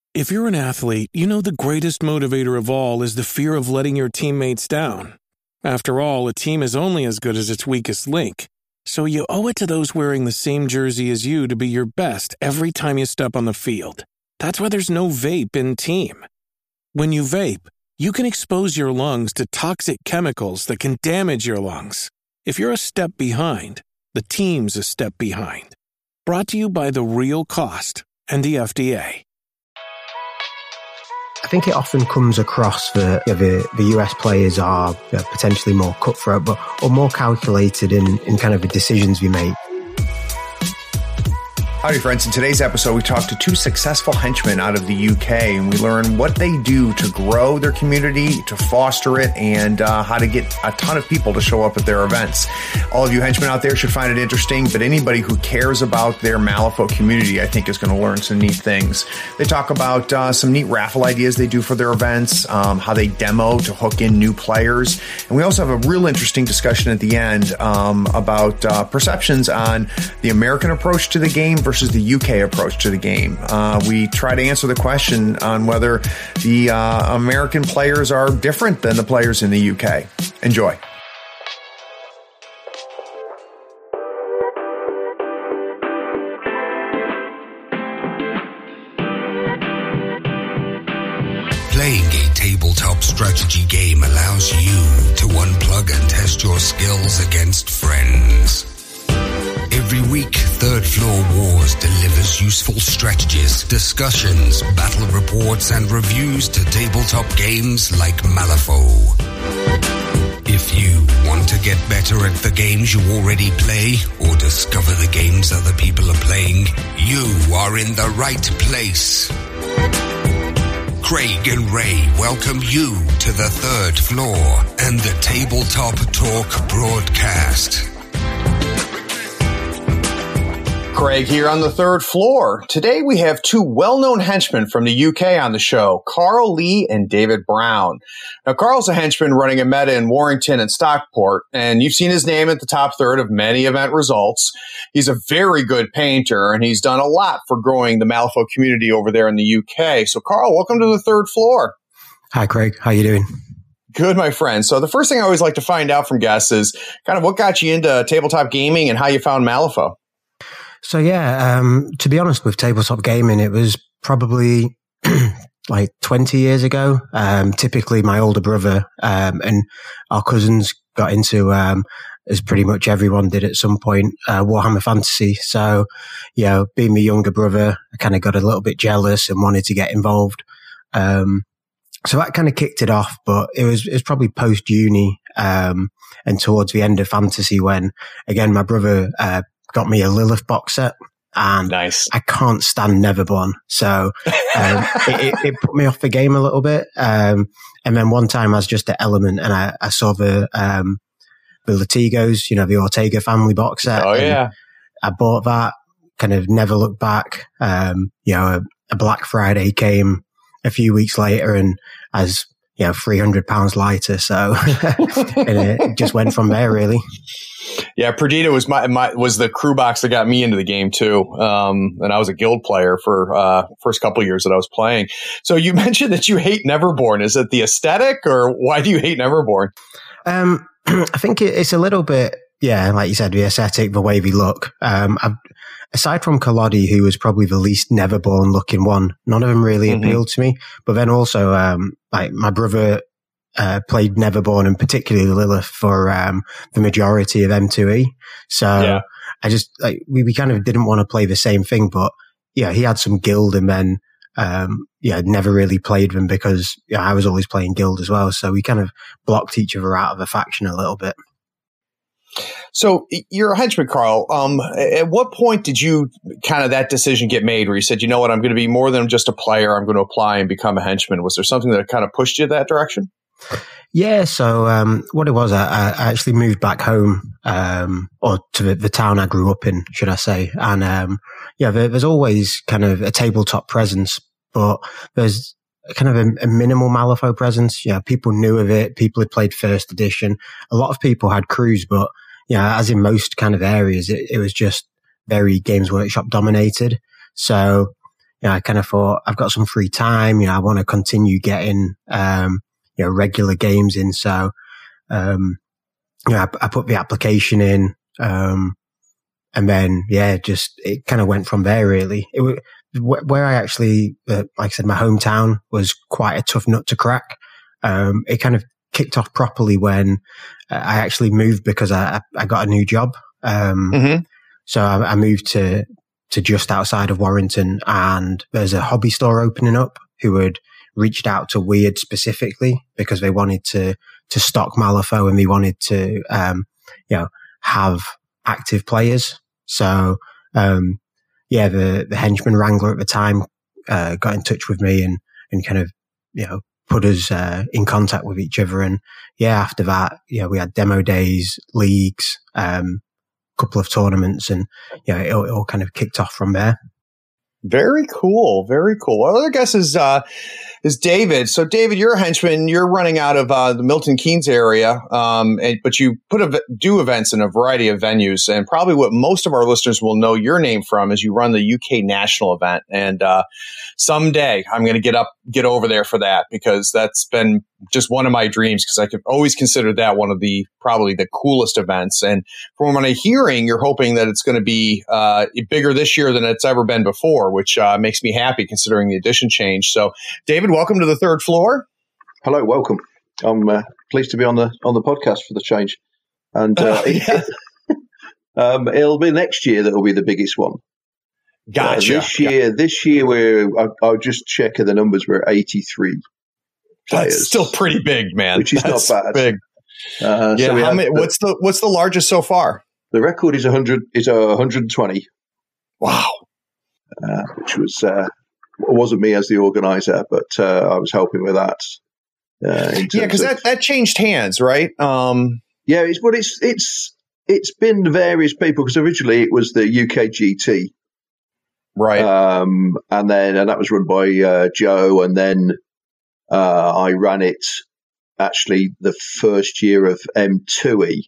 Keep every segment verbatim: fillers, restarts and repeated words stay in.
If you're an athlete, you know the greatest motivator of all is the fear of letting your teammates down. After all, a team is only as good as its weakest link. So you owe it to those wearing the same jersey as you to be your best every time you step on the field. That's why there's no vape in team. When you vape, you can expose your lungs to toxic chemicals that can damage your lungs. If you're a step behind, the team's a step behind. Brought to you by The Real Cost and the F D A. I think it often comes across that you know, the, the U S players are you know, potentially more cutthroat, but or more calculated in, in kind of the decisions we make. Howdy, friends. In today's episode, we talk to two successful henchmen out of the U K, and we learn what they do to grow their community, to foster it, and uh, how to get a ton of people to show up at their events. All of you henchmen out there should find it interesting, but anybody who cares about their Malifaux community, I think, is going to learn some neat things. They talk about uh, some neat raffle ideas they do for their events, um, how they demo to hook in new players, and we also have a real interesting discussion at the end um, about uh, perceptions on the American approach to the game versus the U K approach to the game. Uh, we try to answer the question on whether the uh, American players are different than the players in the U K. Enjoy. Playing a tabletop strategy game allows you to unplug and test your skills against friends. Every week, Third Floor Wars delivers useful strategies, discussions, battle reports, and reviews to tabletop games like Malifaux. If you want to get better at the games you already play, or discover the games other people are playing, you are in the right place. Craig and Ray welcome you to the Third Floor and the Tabletop Talk broadcast. Craig here on the Third Floor. Today we have two well-known henchmen from the U K on the show, Carl Lee and David Brown. Now, Carl's a henchman running a meta in Warrington and Stockport, and you've seen his name at the top third of many event results. He's a very good painter, and he's done a lot for growing the Malifaux community over there in the U K. So, Carl, welcome to the Third Floor. Hi, Craig. How you doing? Good, my friend. So the first thing I always like to find out from guests is kind of what got you into tabletop gaming and how you found Malifaux. So yeah, um, to be honest with tabletop gaming, it was probably like twenty years ago. Um, typically my older brother, um, and our cousins got into, um, as pretty much everyone did at some point, uh, Warhammer Fantasy. So, you know, being my younger brother, I kind of got a little bit jealous and wanted to get involved. Um, so that kind of kicked it off, but it was, it was probably post uni, um, and towards the end of Fantasy when, again, my brother, uh, got me a Lilith box set, and nice. I can't stand Neverborn. So um, it, it, it put me off the game a little bit. Um, and then one time I was just at Element and I, I saw the um, the Latigos, you know, the Ortega family box set. Oh, yeah. I bought that, kind of never looked back. Um, you know, a, a Black Friday came a few weeks later and as, you know, three hundred pounds lighter. So and it just went from there, really. Yeah, Perdita was my, my was the crew box that got me into the game too, um, and I was a guild player for uh, first couple of years that I was playing. So you mentioned that you hate Neverborn. Is it the aesthetic, or why do you hate Neverborn? Um, I think it's a little bit, yeah, like you said, the aesthetic, the way we look. Um, I've, aside from Kalodi, who was probably the least Neverborn looking one, none of them really mm-hmm. appealed to me. But then also, um, like my brother. Uh, played Neverborn and particularly Lilith for um, the majority of M two E. So yeah. I just, like, we, we kind of didn't want to play the same thing, but yeah, he had some guild and then, um, yeah, never really played them because yeah, I was always playing guild as well. So we kind of blocked each other out of the faction a little bit. So you're a henchman, Carl. Um, at what point did you kind of that decision get made where you said, you know what, I'm going to be more than just a player. I'm going to apply and become a henchman. Was there something that kind of pushed you that direction? Yeah, so um, what it was, I, I actually moved back home, um, or to the, the town I grew up in, should I say. And um, yeah, there, there's always kind of a tabletop presence, but there's kind of a, a minimal Malifaux presence. Yeah, people knew of it. People had played first edition. A lot of people had crews, but yeah, as in most kind of areas, it, it was just very Games Workshop dominated. So you know, I kind of thought I've got some free time. You know, I want to continue getting, um, you know, regular games in. So, um, you know, I, I put the application in, um, and then, yeah, just, it kind of went from there, really. It was, where I actually, uh, like I said, my hometown was quite a tough nut to crack. Um, it kind of kicked off properly when I actually moved because I, I got a new job. Um, mm-hmm. So I, I moved to, to just outside of Warrington, and there's a hobby store opening up who had reached out to Weird specifically because they wanted to, to stock Malifaux, and they wanted to, um, you know, have active players. So, um, yeah, the, the henchman wrangler at the time, uh, got in touch with me and, and kind of, you know, put us, uh, in contact with each other. And yeah, after that, yeah, we had demo days, leagues, um, couple of tournaments, and yeah, it, it all kind of kicked off from there. Very cool. Very cool. Our other guest is, uh, is David. So David, you're a henchman. You're running out of, uh, the Milton Keynes area. Um, and, but you put a, do events in a variety of venues, and probably what most of our listeners will know your name from is you run the U K national event. And, uh, someday I'm going to get up, get over there for that, because that's been just one of my dreams, because I could always consider that one of the, probably the coolest events. And from what I'm hearing, you're hoping that it's going to be, uh, bigger this year than it's ever been before, which, uh, makes me happy considering the edition change. So David, welcome to the third floor. Hello, welcome. I'm uh, pleased to be on the on the podcast for the change, and uh, uh, yeah. it, um, it'll be next year that will be the biggest one. Gotcha. Uh, this year, this year we're I, I'll just check the numbers. We're eighty-three players. That's still pretty big, man. Which is That's not bad. Big. Uh, yeah. So How many, the, what's the what's the largest so far? The record is one hundred. Is uh, one hundred twenty. Wow. Uh, which was. Uh, It wasn't me as the organizer, but uh, I was helping with that. Uh, yeah, because that, that changed hands, right? Um, yeah, it's but it's it's it's been various people, because originally it was the U K G T, right? Um, and then and that was run by uh, Joe, and then uh, I ran it actually the first year of M two E.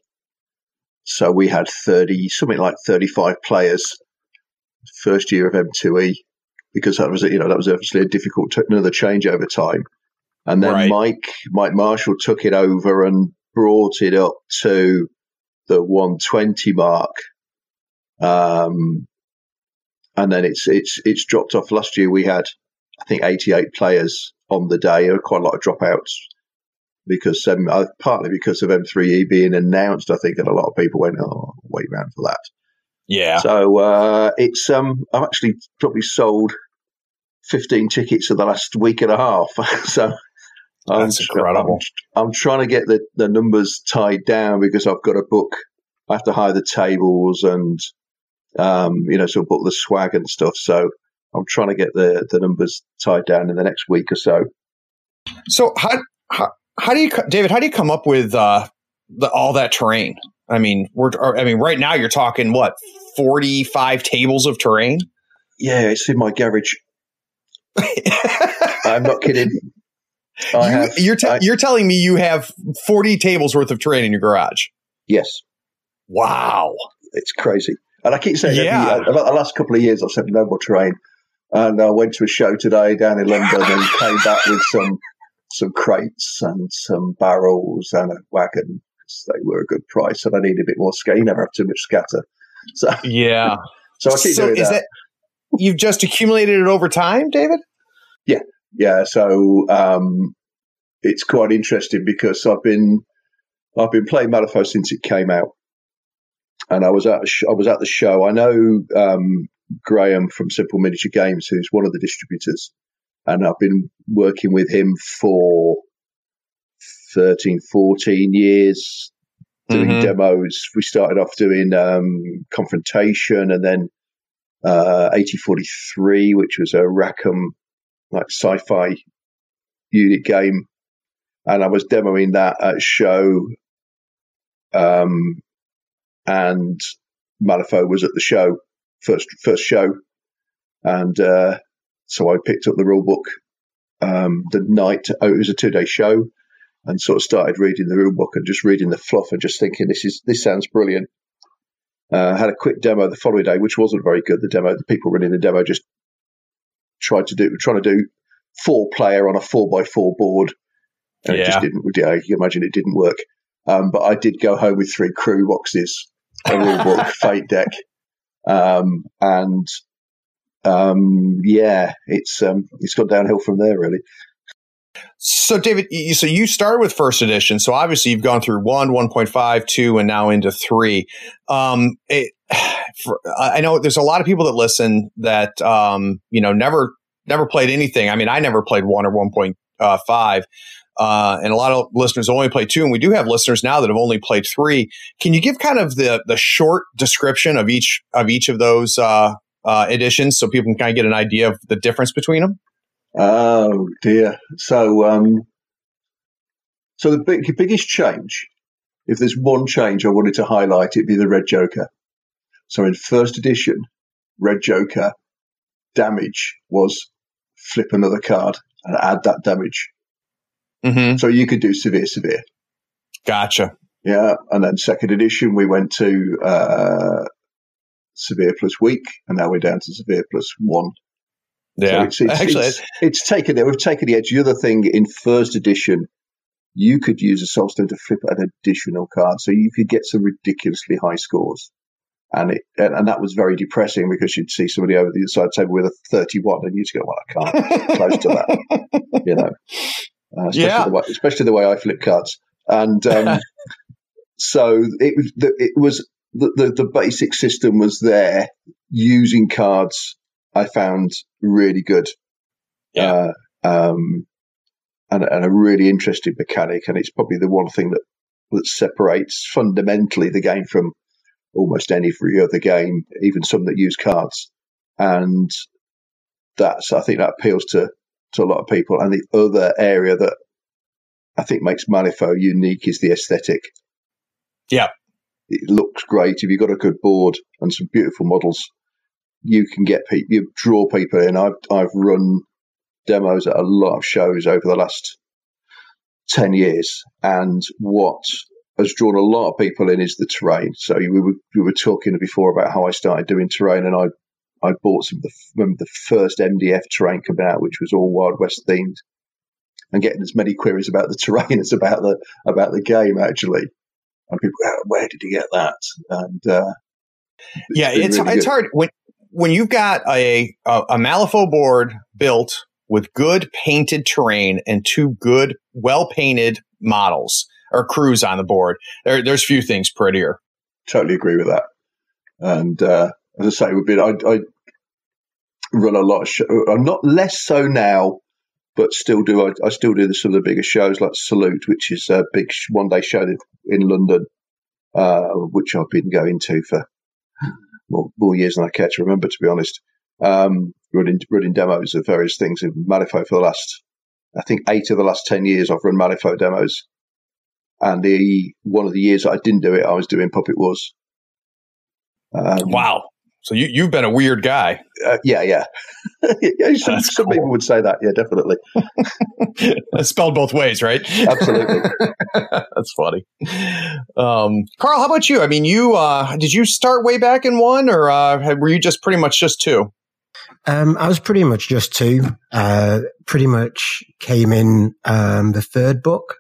So we had thirty, something like thirty-five players, first year of M two E. Because that was, you know, that was obviously a difficult, t- another change over time. And then right. Mike, Mike Marshall took it over and brought it up to the one twenty mark. Um, and then it's, it's, it's dropped off. Last year we had, I think, eighty-eight players on the day. There were quite a lot of dropouts because, um, uh, partly because of M three E being announced, I think, and a lot of people went, oh, wait around for that. Yeah. So uh, it's um, I've actually probably sold fifteen tickets in the last week and a half. so I'm, That's incredible. I'm, I'm trying to get the, the numbers tied down, because I've got to book. I have to hire the tables and um, you know, sort of book the swag and stuff. So I'm trying to get the, the numbers tied down in the next week or so. So how how, how do you, David? How do you come up with uh, the, all that terrain? I mean, we're. I mean, right now you're talking what, forty-five tables of terrain? Yeah, it's in my garage. I'm not kidding. I you, have, you're te- I, you're telling me you have forty tables worth of terrain in your garage? Yes. Wow, it's crazy. And I keep saying, yeah. Every, about the last couple of years, I've said no more terrain. And I went to a show today down in London and came back with some some crates and some barrels and a wagon. They were a good price, and I need a bit more scale. You never have too much scatter. So yeah. So I keep so doing is that. that. You've just accumulated it over time, David? Yeah, yeah. So um, it's quite interesting, because I've been I've been playing Malifaux since it came out, and I was at a sh- I was at the show. I know um, Graham from Simple Miniature Games, who's one of the distributors, and I've been working with him for thirteen, fourteen years doing mm-hmm. demos. We started off doing um, Confrontation, and then uh, eighty forty-three, which was a Rackham like sci-fi unit game, and I was demoing that at a show, um, and Malifaux was at the show first first show, and uh, so I picked up the rule book um, the night. Oh, it was a two day show. And sort of started reading the rule book and just reading the fluff and just thinking, this is this sounds brilliant. Uh, had a quick demo the following day, which wasn't very good. The demo, the people running the demo just tried to do trying to do four player on a four by four board, and yeah. it just didn't. Yeah, you can imagine it didn't work. Um, but I did go home with three crew boxes, a rule book, Fate deck, um, and um, yeah, it's um, it's gone downhill from there really. So, David, so you started with first edition. So obviously you've gone through one, one point five, two, and now into three. Um, it, for, I know there's a lot of people that listen that, um, you know, never, never played anything. I mean, I never played one or one point five. Uh, and a lot of listeners only play two. And we do have listeners now that have only played three. Can you give kind of the, the short description of each, of each of those, uh, uh, editions so people can kind of get an idea of the difference between them? Oh dear. So, um, so the big, biggest change, if there's one change I wanted to highlight, it'd be the Red Joker. So in first edition, Red Joker damage was flip another card and add that damage. Mm-hmm. So you could do severe, severe. Gotcha. Yeah. And then second edition, we went to, uh, severe plus weak, and now we're down to severe plus one. Yeah, so it's, it's, actually, it's, it's taken it. We've taken the edge. The other thing in first edition, you could use a Soulstone to flip an additional card, so you could get some ridiculously high scores, and it and, and that was very depressing because you'd see somebody over the other side table with a thirty-one, and you'd go, "Well, I can't get close to that," you know. Uh, especially, yeah. the way, especially the way I flip cards, and um, so it was. The, it was the, the the basic system was there. Using cards, I found really good, yeah, uh, um, and, and a really interesting mechanic, and it's probably the one thing that that separates fundamentally the game from almost any free other game, even some that use cards, and that's I think that appeals to to a lot of people. And the other area that I think makes Malifaux unique is the aesthetic. Yeah, it looks great if you've got a good board and some beautiful models. You can get people, you draw people in. I've I've run demos at a lot of shows over the last ten years, and what has drawn a lot of people in is the terrain. So we were we were talking before about how I started doing terrain, and I I bought some of the remember the first M D F terrain coming out, which was all Wild West themed, and getting as many queries about the terrain as about the about the game actually. And people, where did you get that? And uh, it's yeah, it's really it's good. hard when. When you've got a, a a Malifaux board built with good painted terrain and two good, well-painted models or crews on the board, there, there's few things prettier. Totally agree with that. And uh, as I say, we've been, I, I run a lot of shows. I'm not less so now, but still do. I, I still do some of the bigger shows like Salute, which is a big one-day show in London, uh, which I've been going to for More, more years than I care to remember, to be honest. Um, running, running demos of various things in Malifaux for the last, I think, eight of the last ten years I've run Malifaux demos. And the one of the years that I didn't do it, I was doing Puppet Wars. Um, wow. So you, you've been a weird guy. Uh, yeah, yeah. yeah some some cool. people would say that. Yeah, definitely. It's spelled both ways, right? Absolutely. That's funny. Um, Carl, how about you? I mean, you uh, did you start way back in one, or uh, were you just pretty much just two? Um, I was pretty much just two. Uh, pretty much came in um, the third book.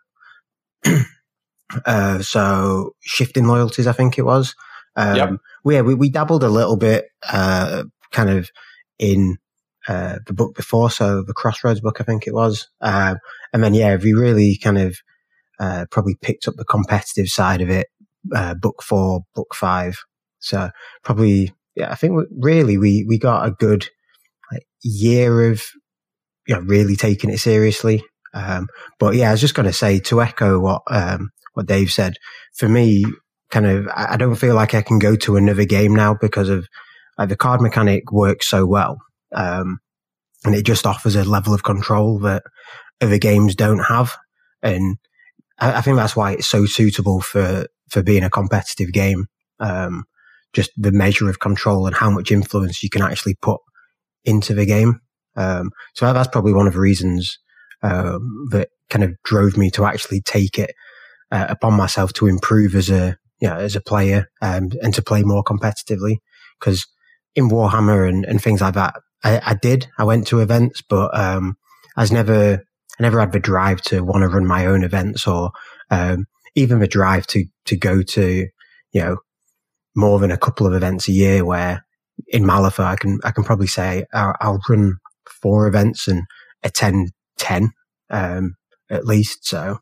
uh, so Shifting Loyalties, I think it was. Um, yep. we, yeah, we, we dabbled a little bit, uh, kind of in, uh, the book before. So the Crossroads book, I think it was. Um, and then, yeah, we really kind of, uh, probably picked up the competitive side of it, uh, book four, book five. So probably, yeah, I think we, really we, we got a good like, year of, you know, really taking it seriously. Um, but yeah, I was just going to say to echo what, um, what Dave said, for me, kind of, I don't feel like I can go to another game now because of like, the card mechanic works so well. Um, and it just offers a level of control that other games don't have. And I, I think that's why it's so suitable for, for being a competitive game. Um, just the measure of control and how much influence you can actually put into the game. Um, so that's probably one of the reasons, um, that kind of drove me to actually take it uh, upon myself to improve as a, yeah, as a player, um, and to play more competitively. Because in Warhammer and, and things like that, I, I did. I went to events, but um, I was never, I never had the drive to want to run my own events, or um, even the drive to to go to, you know, more than a couple of events a year. Where in Malifaux, I can I can probably say I'll, I'll run four events and attend ten um, at least. So.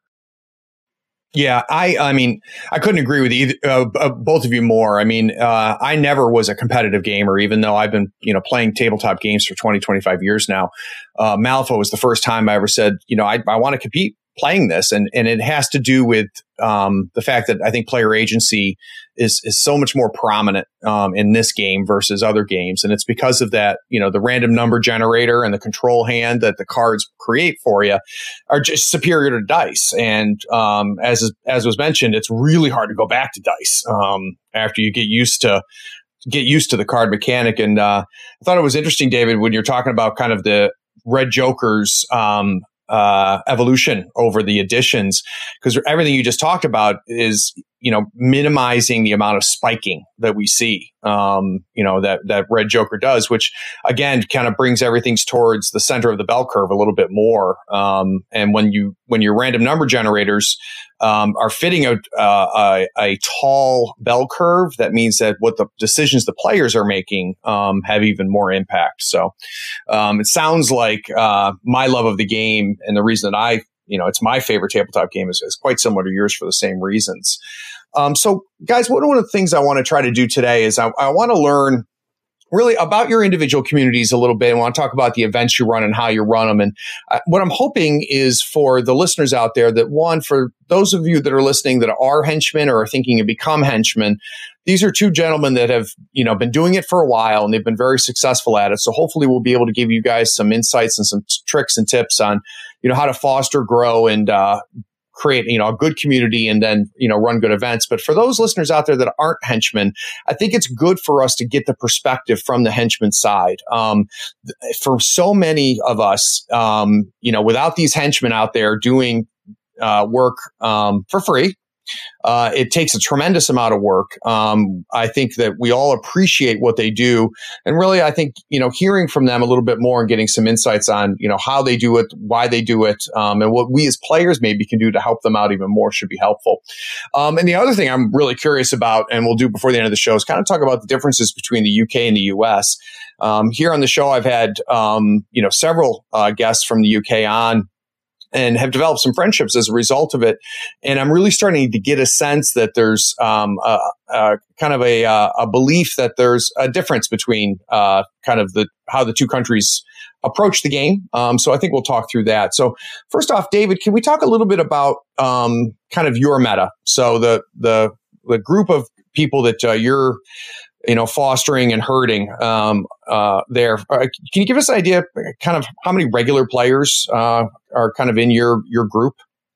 Yeah, I I mean, I couldn't agree with either, uh, uh, both of you more. I mean, uh, I never was a competitive gamer, even though I've been, you know, playing tabletop games for twenty, twenty-five years now. Uh, Malifaux was the first time I ever said, you know, I, I want to compete playing this. And, and it has to do with um, the fact that I think player agency is, is so much more prominent um, in this game versus other games. And it's because of that, you know, the random number generator and the control hand that the cards create for you are just superior to dice. And um, as, as was mentioned, it's really hard to go back to dice um, after you get used to get used to the card mechanic. And uh, I thought it was interesting, David, when you're talking about kind of the Red Joker's um, uh, evolution over the editions, because everything you just talked about is, you know, minimizing the amount of spiking that we see, um, you know, that, that Red Joker does, which again, kind of brings everything towards the center of the bell curve a little bit more. Um, and when you, when your random number generators, um, are fitting a, uh, a, a tall bell curve, that means that what the decisions the players are making, um, have even more impact. So, um, it sounds like, uh, my love of the game and the reason that I, you know, it's my favorite tabletop game is, is quite similar to yours for the same reasons. Um, so, guys, one of the things I want to try to do today is I, I want to learn really about your individual communities a little bit. I want to talk about the events you run and how you run them. And uh, what I'm hoping is for the listeners out there that, one, for those of you that are listening that are henchmen or are thinking to become henchmen, these are two gentlemen that have, you know, been doing it for a while and they've been very successful at it. So hopefully we'll be able to give you guys some insights and some t- tricks and tips on, you know, how to foster, grow, and uh, create, you know, a good community and then, you know, run good events. But for those listeners out there that aren't henchmen, I think it's good for us to get the perspective from the henchman side. Um, for so many of us, um, you know, without these henchmen out there doing uh, work um, for free, Uh, it takes a tremendous amount of work. Um, I think that we all appreciate what they do. And really, I think, you know, hearing from them a little bit more and getting some insights on, you know, how they do it, why they do it, um, and what we as players maybe can do to help them out even more should be helpful. Um, and the other thing I'm really curious about, and we'll do before the end of the show, is kind of talk about the differences between the U K and the U S. Um, here on the show, I've had, um, you know, several uh, guests from the U K on, and have developed some friendships as a result of it. And I'm really starting to get a sense that there's um, a, a kind of a, a belief that there's a difference between uh, kind of the how the two countries approach the game. Um, so I think we'll talk through that. So first off, David, can we talk a little bit about um, kind of your meta? So the the the group of people that uh, you're you know, fostering and herding um, uh, there. Uh, can you give us an idea kind of how many regular players uh, are kind of in your, your group?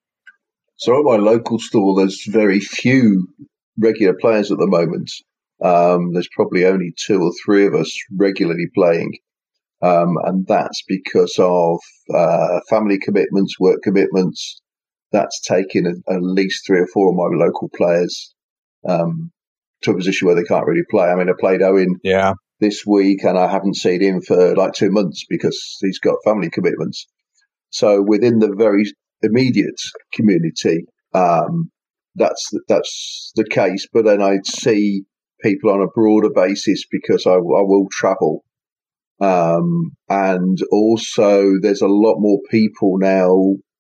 So at my local store, there's very few regular players at the moment. Um, there's probably only two or three of us regularly playing. Um, and that's because of uh, family commitments, work commitments. That's taken a, at least three or four of my local players um to a position where they can't really play. I mean, I played Owen yeah. this week and I haven't seen him for like two months because he's got family commitments. So within the very immediate community, um, that's, that's the case. But then I see people on a broader basis because I, I will travel. Um, and also there's a lot more people now,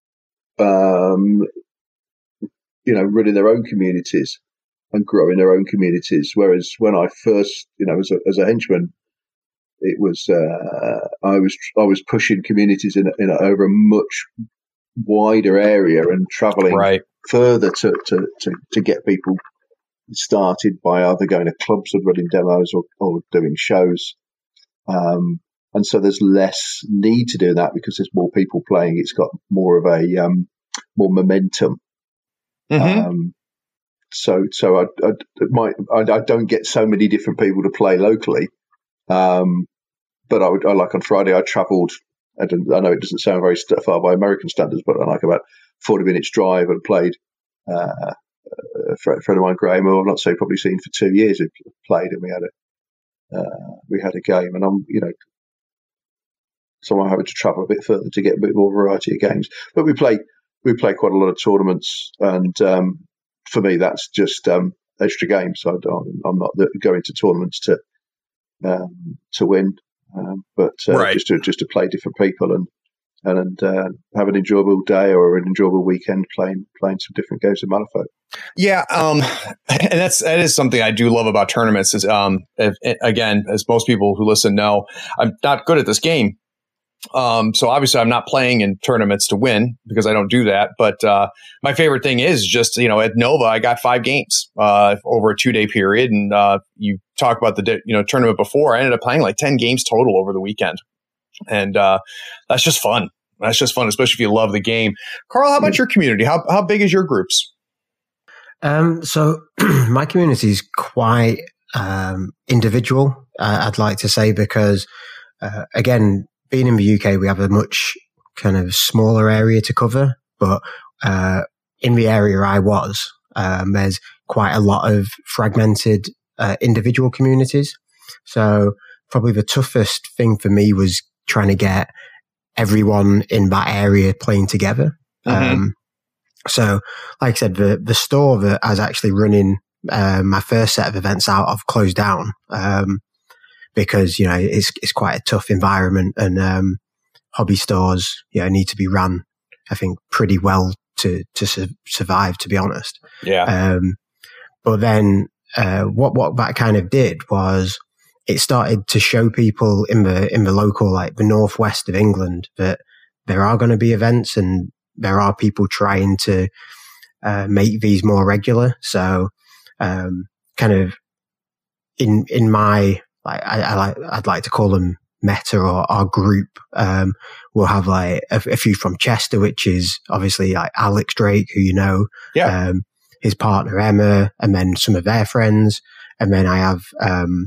um, you know, running their own communities and growing their own communities. Whereas when I first, you know, as a, as a henchman, it was uh, I was I was pushing communities in, in a, over a much wider area and traveling right. further to, to, to, to get people started by either going to clubs and running demos or, or doing shows. Um, and so there's less need to do that because there's more people playing. It's got more of a um, more momentum. Mm-hmm. Um, So, so I, I, my, I, I don't get so many different people to play locally. Um, but I would, I like on Friday, I travelled, I, I know it doesn't sound very far by American standards, but I like about forty minutes drive and played, uh, a friend of mine, Graham, who I've not so probably seen for two years, who played, and we had a, uh, we had a game, and I'm, you know, so I'm having to travel a bit further to get a bit more variety of games. But we play we play quite a lot of tournaments, and um, for me, that's just um, extra games. So I'm not going to tournaments to um, to win, um, but uh, right. just to just to play different people and and uh, have an enjoyable day or an enjoyable weekend playing playing some different games of Malifaux. Yeah, um, and that's that is something I do love about tournaments. Is um, if, again, as most people who listen know, I'm not good at this game. Um, so obviously, I'm not playing in tournaments to win because I don't do that. But uh, my favorite thing is just you know at Nova, I got five games uh, over a two day period, and uh, you talk about the you know tournament before. I ended up playing like ten games total over the weekend, and uh, that's just fun. That's just fun, especially if you love the game. Carl, how about your community? How how big is your groups? Um, so my community is quite um, individual, uh, I'd like to say, because uh, again, being in the U K, we have a much kind of smaller area to cover. But uh, in the area I was, um, there's quite a lot of fragmented uh, individual communities. So probably the toughest thing for me was trying to get everyone in that area playing together. Mm-hmm. Um, So, like I said, the, the store that I was actually running uh, my first set of events out of closed down um, because, you know, it's it's quite a tough environment, and um, hobby stores, you know, need to be run, I think, pretty well to to su- survive, to be honest. Yeah. Um, but then uh, what what that kind of did was it started to show people in the in the local, like the northwest of England, that there are going to be events and there are people trying to uh, make these more regular. So, um, kind of in in my, like, I, I like I'd like to call them meta or our group. Um, we'll have like a, a few from Chester, which is obviously like Alex Drake, who you know, yeah, um, his partner Emma, and then some of their friends, and then I have um,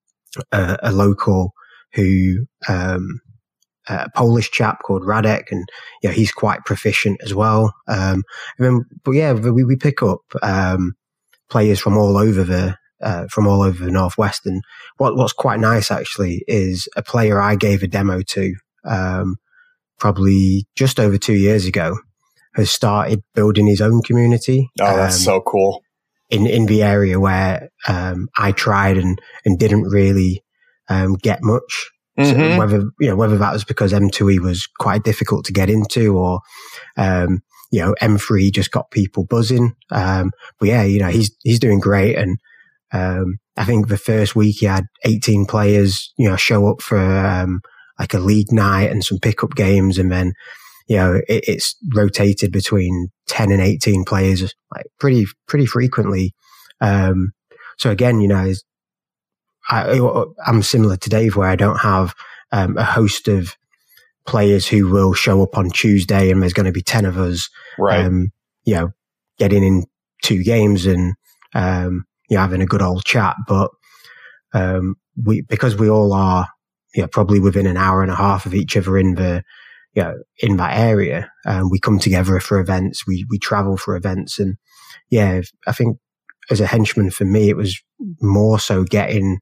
a, a local who. Um, a Polish chap called Radek, and yeah, he's quite proficient as well. Um, and then, but yeah, we, we pick up um, players from all over the uh, from all over the Northwest. And what what's quite nice actually is a player I gave a demo to um, probably just over two years ago has started building his own community. Oh, that's um, so cool. In in the area where um, I tried and and didn't really um, get much. Mm-hmm. So whether, you know, whether that was because M two E was quite difficult to get into, or, um, you know, M three just got people buzzing. Um, but yeah, you know, he's, he's doing great. And, um, I think the first week he had eighteen players, you know, show up for, um, like a league night and some pickup games. And then, you know, it, it's rotated between ten and eighteen players, like pretty, pretty frequently. Um, so again, you know, I, I'm similar to Dave, where I don't have um, a host of players who will show up on Tuesday and there's going to be ten of us, right? Um, you know, getting in two games and um, you know, having a good old chat. But um, we, because we all are, you know, probably within an hour and a half of each other in the, you know, in that area, um, we come together for events. We we travel for events, and yeah, I think. As a henchman, for me, it was more so getting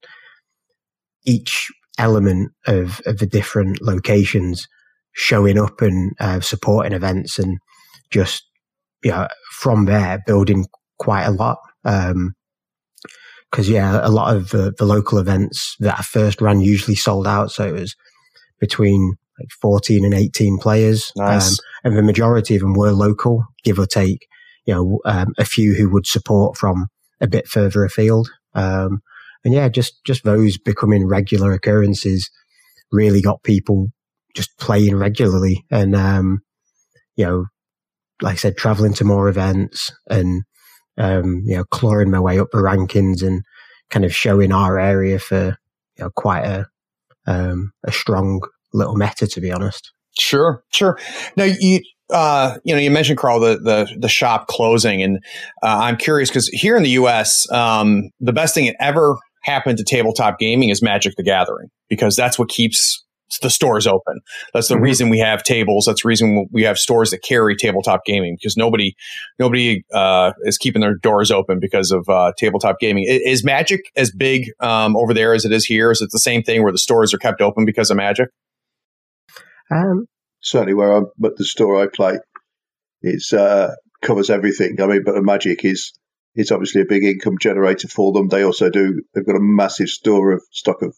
each element of, of the different locations showing up and uh, supporting events, and just, you know, from there building quite a lot. Um, cause yeah, a lot of the, the local events that I first ran usually sold out. So it was between like fourteen and eighteen players. Nice. Um, and the majority of them were local, give or take, you know, um, a few who would support from a bit further afield. Um, and yeah, just, just those becoming regular occurrences really got people just playing regularly. And, um, you know, like I said, traveling to more events and, um, you know, clawing my way up the rankings and kind of showing our area for, you know, quite a, um, a strong little meta, to be honest. Sure, sure. Now, you, uh, you know, you mentioned, Carl, the, the, the shop closing, and uh, I'm curious because here in the U S, um, the best thing that ever happened to tabletop gaming is Magic the Gathering, because that's what keeps the stores open. That's the mm-hmm. reason we have tables. That's the reason we have stores that carry tabletop gaming, because nobody, nobody uh, is keeping their doors open because of uh, tabletop gaming. Is Magic as big um, over there as it is here? Is it the same thing where the stores are kept open because of Magic? Um, Certainly, where I'm at the store I play, it's uh, covers everything. I mean, but Magic is it's obviously a big income generator for them. They also do. They've got a massive store of stock of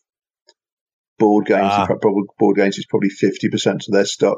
board games. Ah. In fact, probably board games is probably fifty percent of their stock.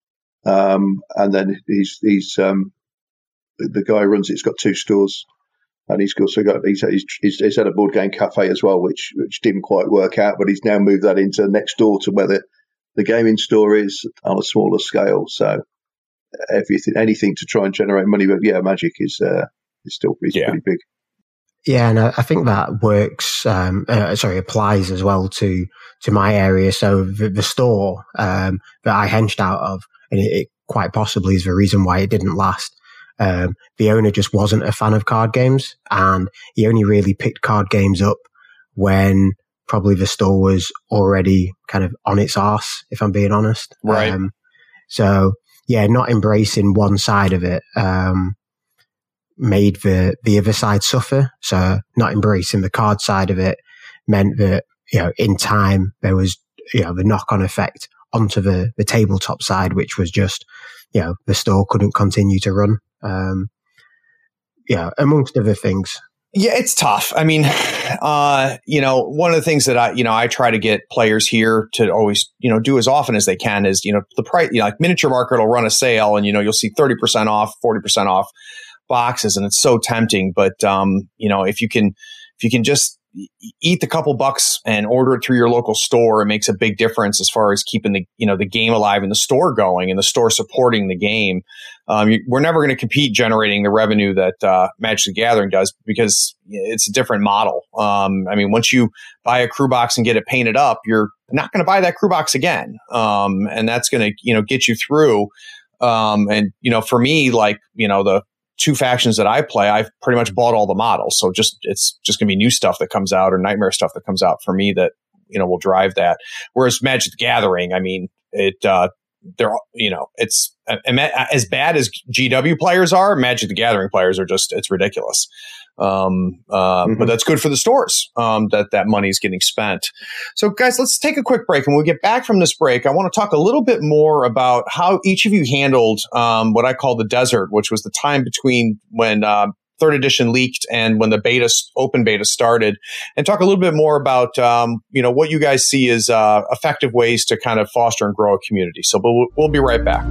Um, and then he's he's um, the, the guy who runs it's got two stores, and he's also got he's he's, he's had a board game cafe as well, which which didn't quite work out, but he's now moved that into next door to where the the gaming store is on a smaller scale. So everything, anything to try and generate money. But yeah, Magic is uh, is still is Yeah. pretty big. Yeah, and I think that works. Um, uh, sorry, applies as well to to my area. So the, the store um, that I henched out of, and it, it quite possibly is the reason why it didn't last. Um, the owner just wasn't a fan of card games, and he only really picked card games up when probably the store was already kind of on its arse, if I'm being honest. Right. Um, so yeah, not embracing one side of it. Um, made the, the other side suffer. So not embracing the card side of it meant that, you know, in time there was, you know, the knock on effect onto the, the tabletop side, which was just, you know, the store couldn't continue to run. Um, yeah, amongst other things. Yeah, it's tough. I mean, uh, you know, one of the things that I, you know, I try to get players here to always, you know, do as often as they can is, you know, the price, you know, like Miniature Market will run a sale and, you know, you'll see thirty percent off, forty percent off boxes, and it's so tempting. But, um, you know, if you can, if you can just eat the couple bucks and order it through your local store, it makes a big difference as far as keeping the, you know, the game alive and the store going and the store supporting the game. Um, you, we're never going to compete generating the revenue that uh, Magic the Gathering does because it's a different model. Um, I mean, once you buy a crew box and get it painted up, you're not going to buy that crew box again. Um, and that's going to, you know, get you through. Um, and, you know, for me, like, you know, the two factions that I play, I've pretty much bought all the models. So just, it's just going to be new stuff that comes out or Nightmare stuff that comes out for me that, you know, will drive that. Whereas Magic the Gathering, I mean, it, uh, they're, you know, it's as bad as G W players are. Magic the Gathering players are just, it's ridiculous. Um, uh, Mm-hmm. But that's good for the stores, um, that that money is getting spent. So guys, let's take a quick break. And when we get back from this break, I want to talk a little bit more about how each of you handled um, what I call the desert, which was the time between when uh, third edition leaked and when the beta, open beta started, and talk a little bit more about, um, you know, what you guys see as uh, effective ways to kind of foster and grow a community. So we'll, we'll be right back.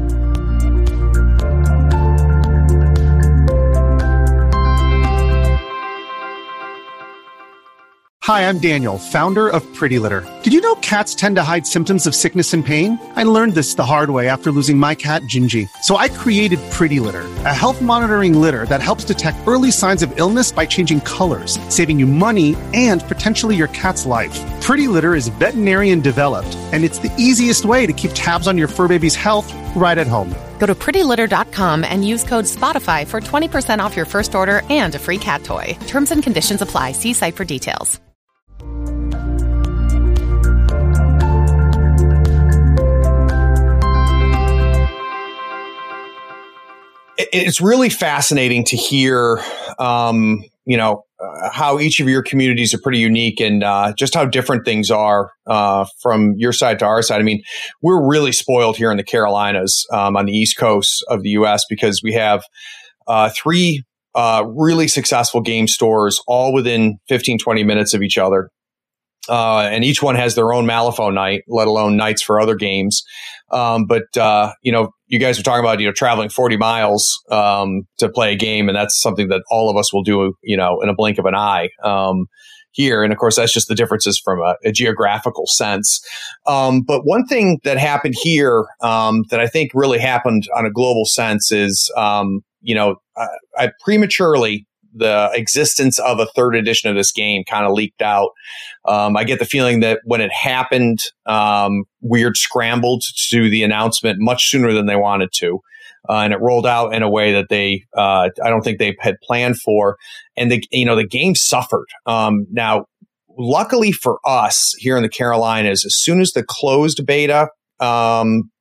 Hi, I'm Daniel, founder of Pretty Litter. Did you know cats tend to hide symptoms of sickness and pain? I learned this the hard way after losing my cat, Gingy. So I created Pretty Litter, a health monitoring litter that helps detect early signs of illness by changing colors, saving you money and potentially your cat's life. Pretty Litter is veterinarian developed, and it's the easiest way to keep tabs on your fur baby's health right at home. Go to pretty litter dot com and use code Spotify for twenty percent off your first order and a free cat toy. Terms and conditions apply. See site for details. It's really fascinating to hear, um, you know, uh, how each of your communities are pretty unique and uh, just how different things are uh, from your side to our side. I mean, we're really spoiled here in the Carolinas um, on the East Coast of the U S because we have uh, three uh, really successful game stores all within fifteen, twenty minutes of each other. Uh, and each one has their own Malifaux night, let alone nights for other games. Um, but, uh, you know, you guys were talking about, you know, traveling forty miles um, to play a game. And that's something that all of us will do, you know, in a blink of an eye um, here. And of course, that's just the differences from a, a geographical sense. Um, but one thing that happened here um, that I think really happened on a global sense is, um, you know, I, I prematurely the existence of a third edition of this game kind of leaked out. Um, I get the feeling that when it happened, um, Weird scrambled to do the announcement much sooner than they wanted to. Uh, and it rolled out in a way that they, uh, I don't think they had planned for. And the, you know, the game suffered. Um, now, luckily for us here in the Carolinas, as soon as the closed beta, um,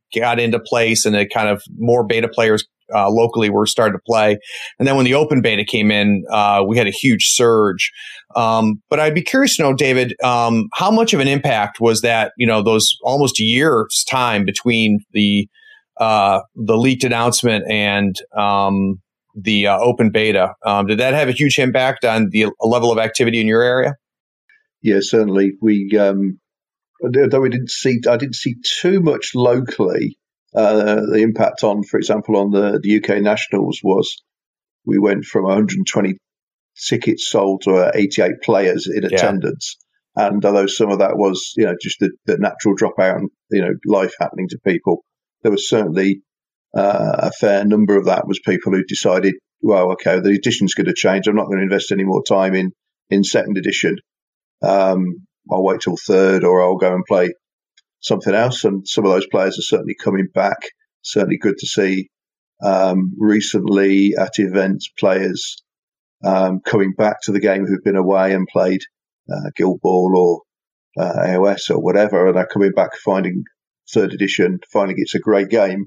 got into place and it kind of more beta players uh, locally were starting to play. And then when the open beta came in, uh, we had a huge surge. Um, but I'd be curious to know, David, um, how much of an impact was that, you know, those almost a year's time between the uh, the leaked announcement and um, the uh, open beta? Um, did that have a huge impact on the level of activity in your area? Yeah, certainly. We, um, though we didn't see, I didn't see too much locally. Uh, the impact on, for example, on the, the U K Nationals was we went from one hundred twenty tickets sold to uh, eighty-eight players in Yeah. attendance, and although some of that was, you know, just the, the natural dropout and, you know, life happening to people, there was certainly uh, a fair number of that was people who decided, well, okay, the edition's going to change. I'm not going to invest any more time in in second edition. Um, I'll wait till third, or I'll go and play something else. And some of those players are certainly coming back. Certainly good to see um, recently at events players um, coming back to the game who've been away and played uh, Guild Ball or uh, A O S or whatever, and are coming back finding third edition, finding it's a great game.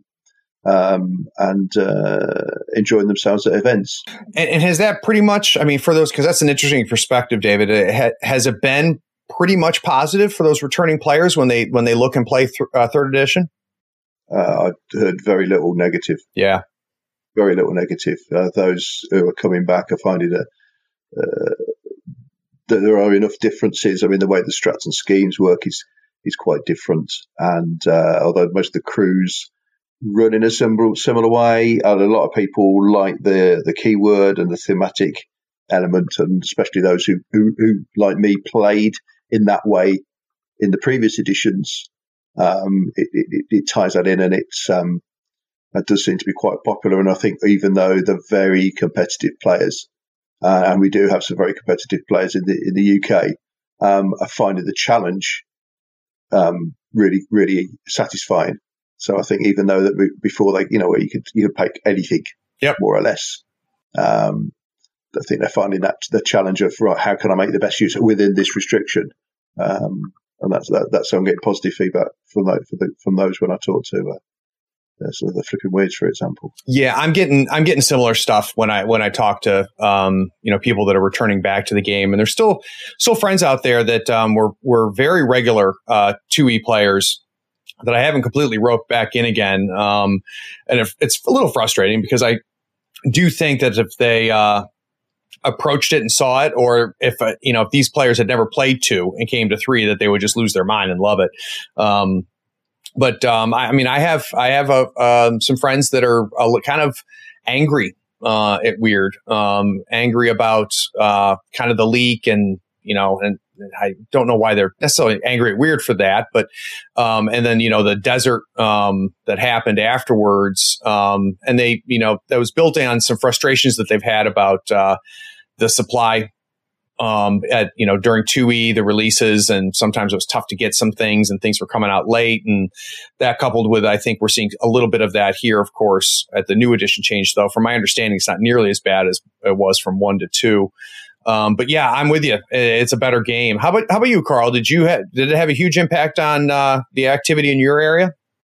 Um, and uh, enjoying themselves at events. And, and has that pretty much, I mean, for those, because that's an interesting perspective, David, it ha, has it been pretty much positive for those returning players when they when they look and play th- uh, third edition? Uh, I've heard very little negative. Yeah. Very little negative. Uh, those who are coming back are finding that, uh, that there are enough differences. I mean, the way the strats and schemes work is, is quite different. And uh, although most of the crews run in a similar, similar way, and a lot of people like the, the keyword and the thematic element, and especially those who, who, who, like me, played in that way in the previous editions. Um, it, it, it ties that in, and it's um, that does seem to be quite popular. And I think even though the very competitive players, uh, and we do have some very competitive players in the in the U K, um, are finding the challenge um, really, really satisfying. So I think even though that we, before they, you know, where you could you could pick anything, yep. more or less. Um, I think they're finding that the challenge of, right, how can I make the best use within this restriction? Um, and that's that, that's I'm getting positive feedback from those, from those when I talk to uh, sort of the Flipping Weirds, for example. Yeah, I'm getting I'm getting similar stuff when I when I talk to um, you know, people that are returning back to the game, and there's still still friends out there that um, were were very regular uh, two E players that I haven't completely roped back in again. Um, and if, it's a little frustrating because I do think that if they uh, approached it and saw it, or if, uh, you know, if these players had never played two and came to three, that they would just lose their mind and love it. Um, but um, I, I mean, I have, I have a, um, some friends that are uh, kind of angry uh, at Weird, um, angry about uh, kind of the leak, and, you know, and I don't know why they're necessarily angry at Weird for that, but, um, and then, you know, the desert, um, that happened afterwards. Um, and they, you know, that was built on some frustrations that they've had about, uh, the supply, um, at, you know, during two E, the releases, and sometimes it was tough to get some things, and things were coming out late. And that coupled with, I think we're seeing a little bit of that here, of course, at the new edition change, though, from my understanding, it's not nearly as bad as it was from one to two. Um, but yeah, I'm with you. It's a better game. How about how about you, Carl? Did you ha- did it have a huge impact on uh, the activity in your area?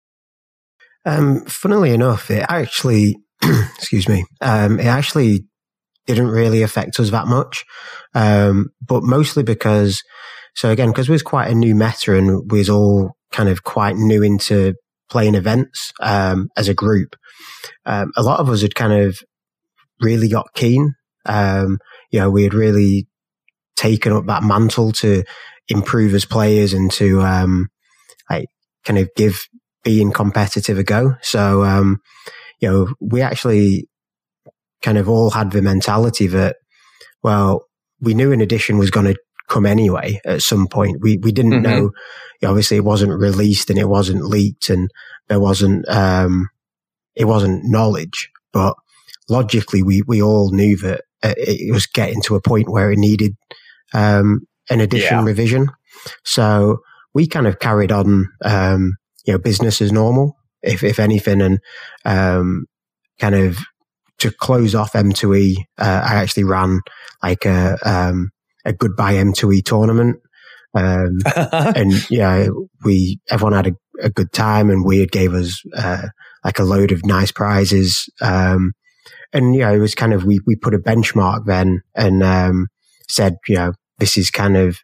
Um, funnily enough, it actually, excuse me, um, it actually didn't really affect us that much. Um, but mostly because, so again, because we was quite a new meta and we was all kind of quite new into playing events um, as a group. Um, a lot of us had kind of really got keen. Um, you know, we had really taken up that mantle to improve as players and to, um, like kind of give being competitive a go. So, um, you know, we actually kind of all had the mentality that, well, we knew an edition was going to come anyway at some point. We, we didn't mm-hmm. know, you know, obviously it wasn't released and it wasn't leaked and there wasn't, um, it wasn't knowledge, but logically we, we all knew that it was getting to a point where it needed um, an edition yeah. revision. So we kind of carried on, um, you know, business as normal, if if anything, and um, kind of to close off M two E. Uh, I actually ran like a um, a goodbye M two E tournament, um, and yeah, we everyone had a a good time, and Weird gave us uh, like a load of nice prizes. Um, and, you know, it was kind of, we, we put a benchmark then and um, said, you know, this is kind of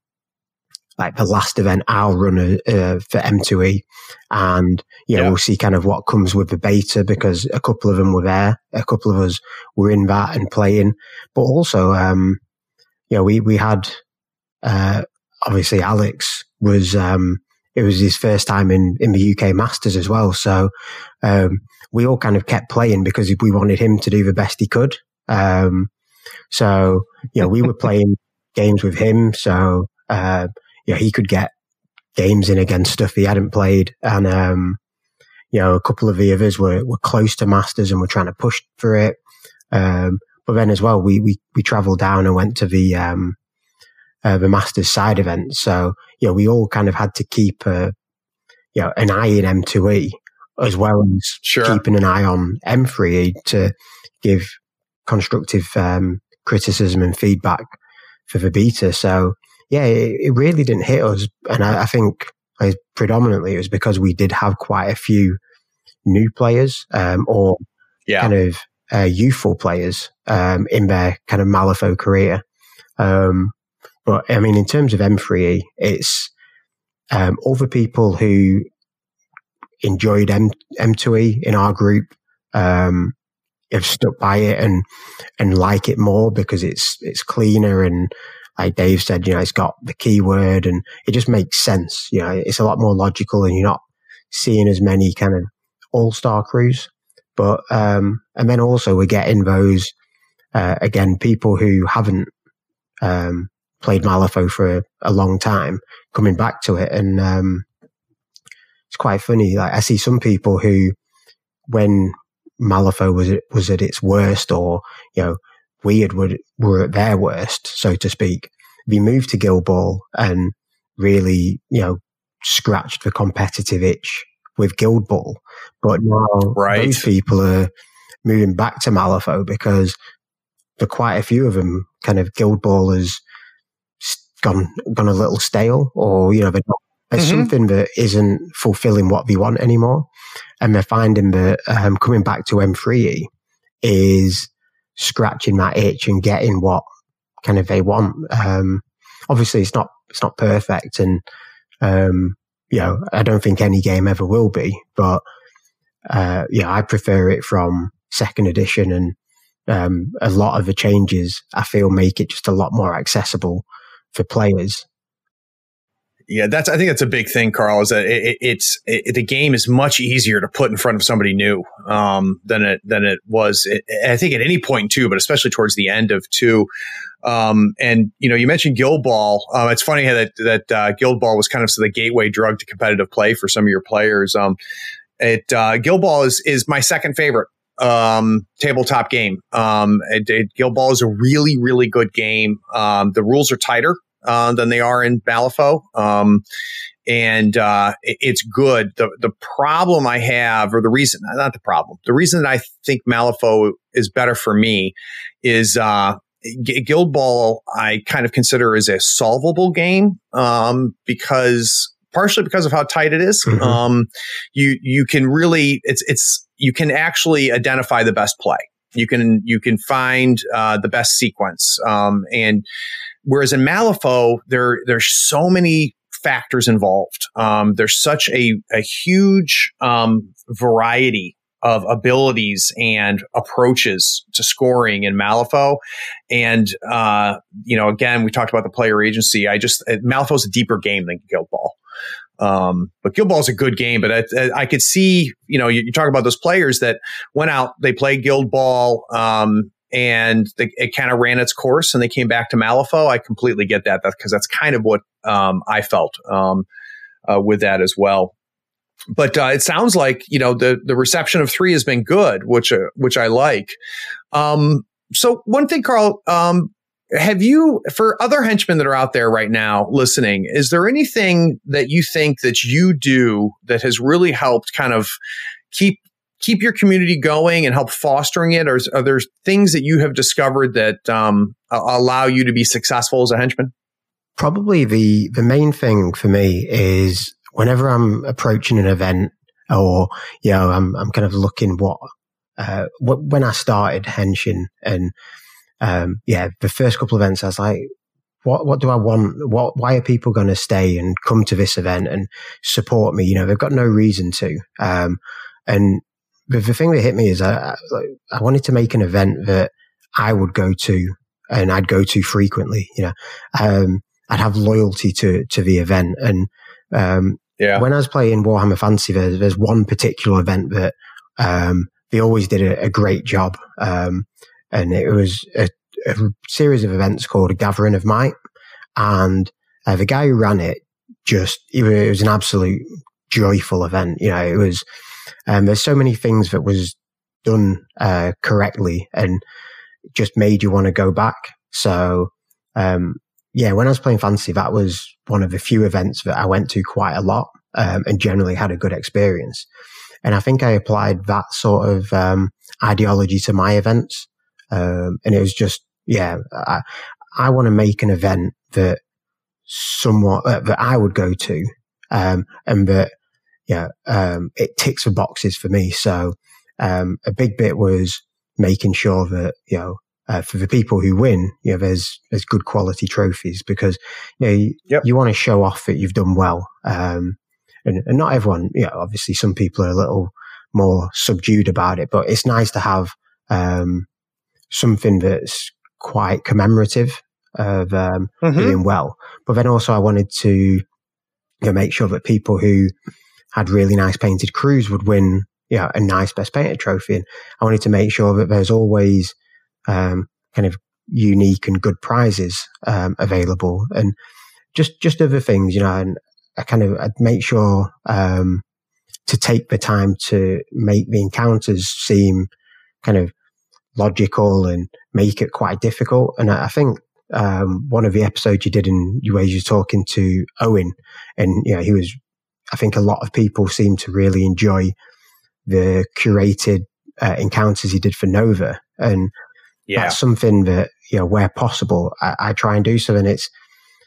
like the last event I'll run uh, for M two E. And, yeah, yeah, we'll see kind of what comes with the beta, because a couple of them were there. A couple of us were in that and playing. But also, um, you know, we, we had, uh, obviously Alex was, um, it was his first time in, in the U K Masters as well. So, um, we all kind of kept playing because we wanted him to do the best he could. Um, so, you know, we were playing games with him. So, uh, you know, he could get games in against stuff he hadn't played. And, um, you know, a couple of the others were, were close to Masters and were trying to push for it. Um, but then as well, we, we, we traveled down and went to the, um, uh, the Masters side event. So, you know, we all kind of had to keep, uh, you know, an eye in M two E as well as sure. keeping an eye on M three E to give constructive, um, criticism and feedback for the beta. So, yeah, it, it really didn't hit us. And I, I think I, predominantly it was because we did have quite a few new players, um, or yeah. kind of uh, youthful players um, in their kind of Malifaux career. Um, but I mean, in terms of M three E, it's um, all the people who enjoyed M- M2E in our group um, have stuck by it and and like it more because it's it's cleaner, and like Dave said, you know, it's got the keyword and it just makes sense. You know, it's a lot more logical, and you're not seeing as many kind of all-star crews. But um, and then also we're getting those uh, again people who haven't um, played Malifaux for a, a long time coming back to it, and um, it's quite funny. Like I see some people who, when Malifaux was was at its worst, or you know, Weird were were at their worst, so to speak, we moved to Guild Ball and really, you know, scratched the competitive itch with Guild Ball. But now right. those people are moving back to Malifaux because for quite a few of them, kind of Guild Ball has gone gone a little stale, or you know, they're not, there's mm-hmm. something that isn't fulfilling what they want anymore, and they're finding that um, coming back to M three E is scratching that itch and getting what kind of they want. Um, obviously, it's not it's not perfect, and um, you know, I don't think any game ever will be. But uh, yeah, I prefer it from second edition, and um, a lot of the changes I feel make it just a lot more accessible for players. Yeah, that's. I think that's a big thing, Carl. Is that it, it's it, the game is much easier to put in front of somebody new um, than it than it was. It, I think at any point too, but especially towards the end of two. Um, and you know, you mentioned Guild Ball. Uh, it's funny how that that uh, Guild Ball was kind of the gateway drug to competitive play for some of your players. Um, it uh, Guild Ball is is my second favorite um, tabletop game. Um, it, it, Guild Ball is a really really good game. Um, the rules are tighter Uh, than they are in Malifaux. Um, and uh, it, it's good. The the problem I have, or the reason, not the problem, the reason that I think Malifaux is better for me is uh, G- Guild Ball I kind of consider as a solvable game um, because partially because of how tight it is. Mm-hmm. Um, you you can really, it's it's you can actually identify the best play. You can you can find uh, the best sequence um, and whereas in Malifaux, there there's so many factors involved. Um, there's such a, a huge um, variety of abilities and approaches to scoring in Malifaux. And, uh, you know, again, we talked about the player agency. I just, Malifaux is a deeper game than Guild Ball. Um, but Guild Ball is a good game, but I, I could see, you know, you, you talk about those players that went out, they played Guild Ball, um, and the, it kind of ran its course and they came back to Malifaux. I completely get that because that's kind of what um, I felt um, uh, with that as well. But uh, it sounds like, you know, the, the reception of three has been good, which uh, which I like. Um, so one thing, Carl, um, have you, for other henchmen that are out there right now listening, is there anything that you think that you do that has really helped kind of keep keep your community going and help fostering it? Or are there things that you have discovered that um, allow you to be successful as a henchman? Probably the, the main thing for me is whenever I'm approaching an event or, you know, I'm, I'm kind of looking what, uh, what, when I started Henshin and, um, yeah, the first couple of events, I was like, what, what do I want? What, why are people going to stay and come to this event and support me? You know, they've got no reason to. Um, and the, the thing that hit me is I, I wanted to make an event that I would go to and I'd go to frequently, you know, um, I'd have loyalty to, to the event. And, um, yeah. when I was playing Warhammer Fantasy, there's, there's one particular event that, um, they always did a, a great job. Um, and it was a, a series of events called A Gathering of Might. And, uh, the guy who ran it just, it was an absolute joyful event. You know, it was, um, there's so many things that was done, uh, correctly and just made you want to go back. So, um, yeah, when I was playing Fantasy, that was one of the few events that I went to quite a lot, um, and generally had a good experience. And I think I applied that sort of, um, ideology to my events. Um, and it was just, yeah, I, I want to make an event that somewhat, uh, that I would go to, um, and that, yeah, um, it ticks the boxes for me. So, um, a big bit was making sure that, you know, Uh, for the people who win, you know, there's, there's good quality trophies because, you know, you, yep. you want to show off that you've done well. Um, and, and not everyone, you know, obviously some people are a little more subdued about it, but it's nice to have, um, something that's quite commemorative of, um, mm-hmm. doing well. But then also I wanted to, you know, make sure that people who had really nice painted crews would win, you know, a nice best painted trophy. And I wanted to make sure that there's always, Um, kind of unique and good prizes, um, available and just, just other things, you know, and I kind of, I'd make sure, um, to take the time to make the encounters seem kind of logical and make it quite difficult. And I, I think, um, one of the episodes you did in where you were talking to Owen and, you know, he was, I think a lot of people seem to really enjoy the curated, uh, encounters he did for Nova. And, yeah. that's something that, you know, where possible, I, I try and do so. And it's,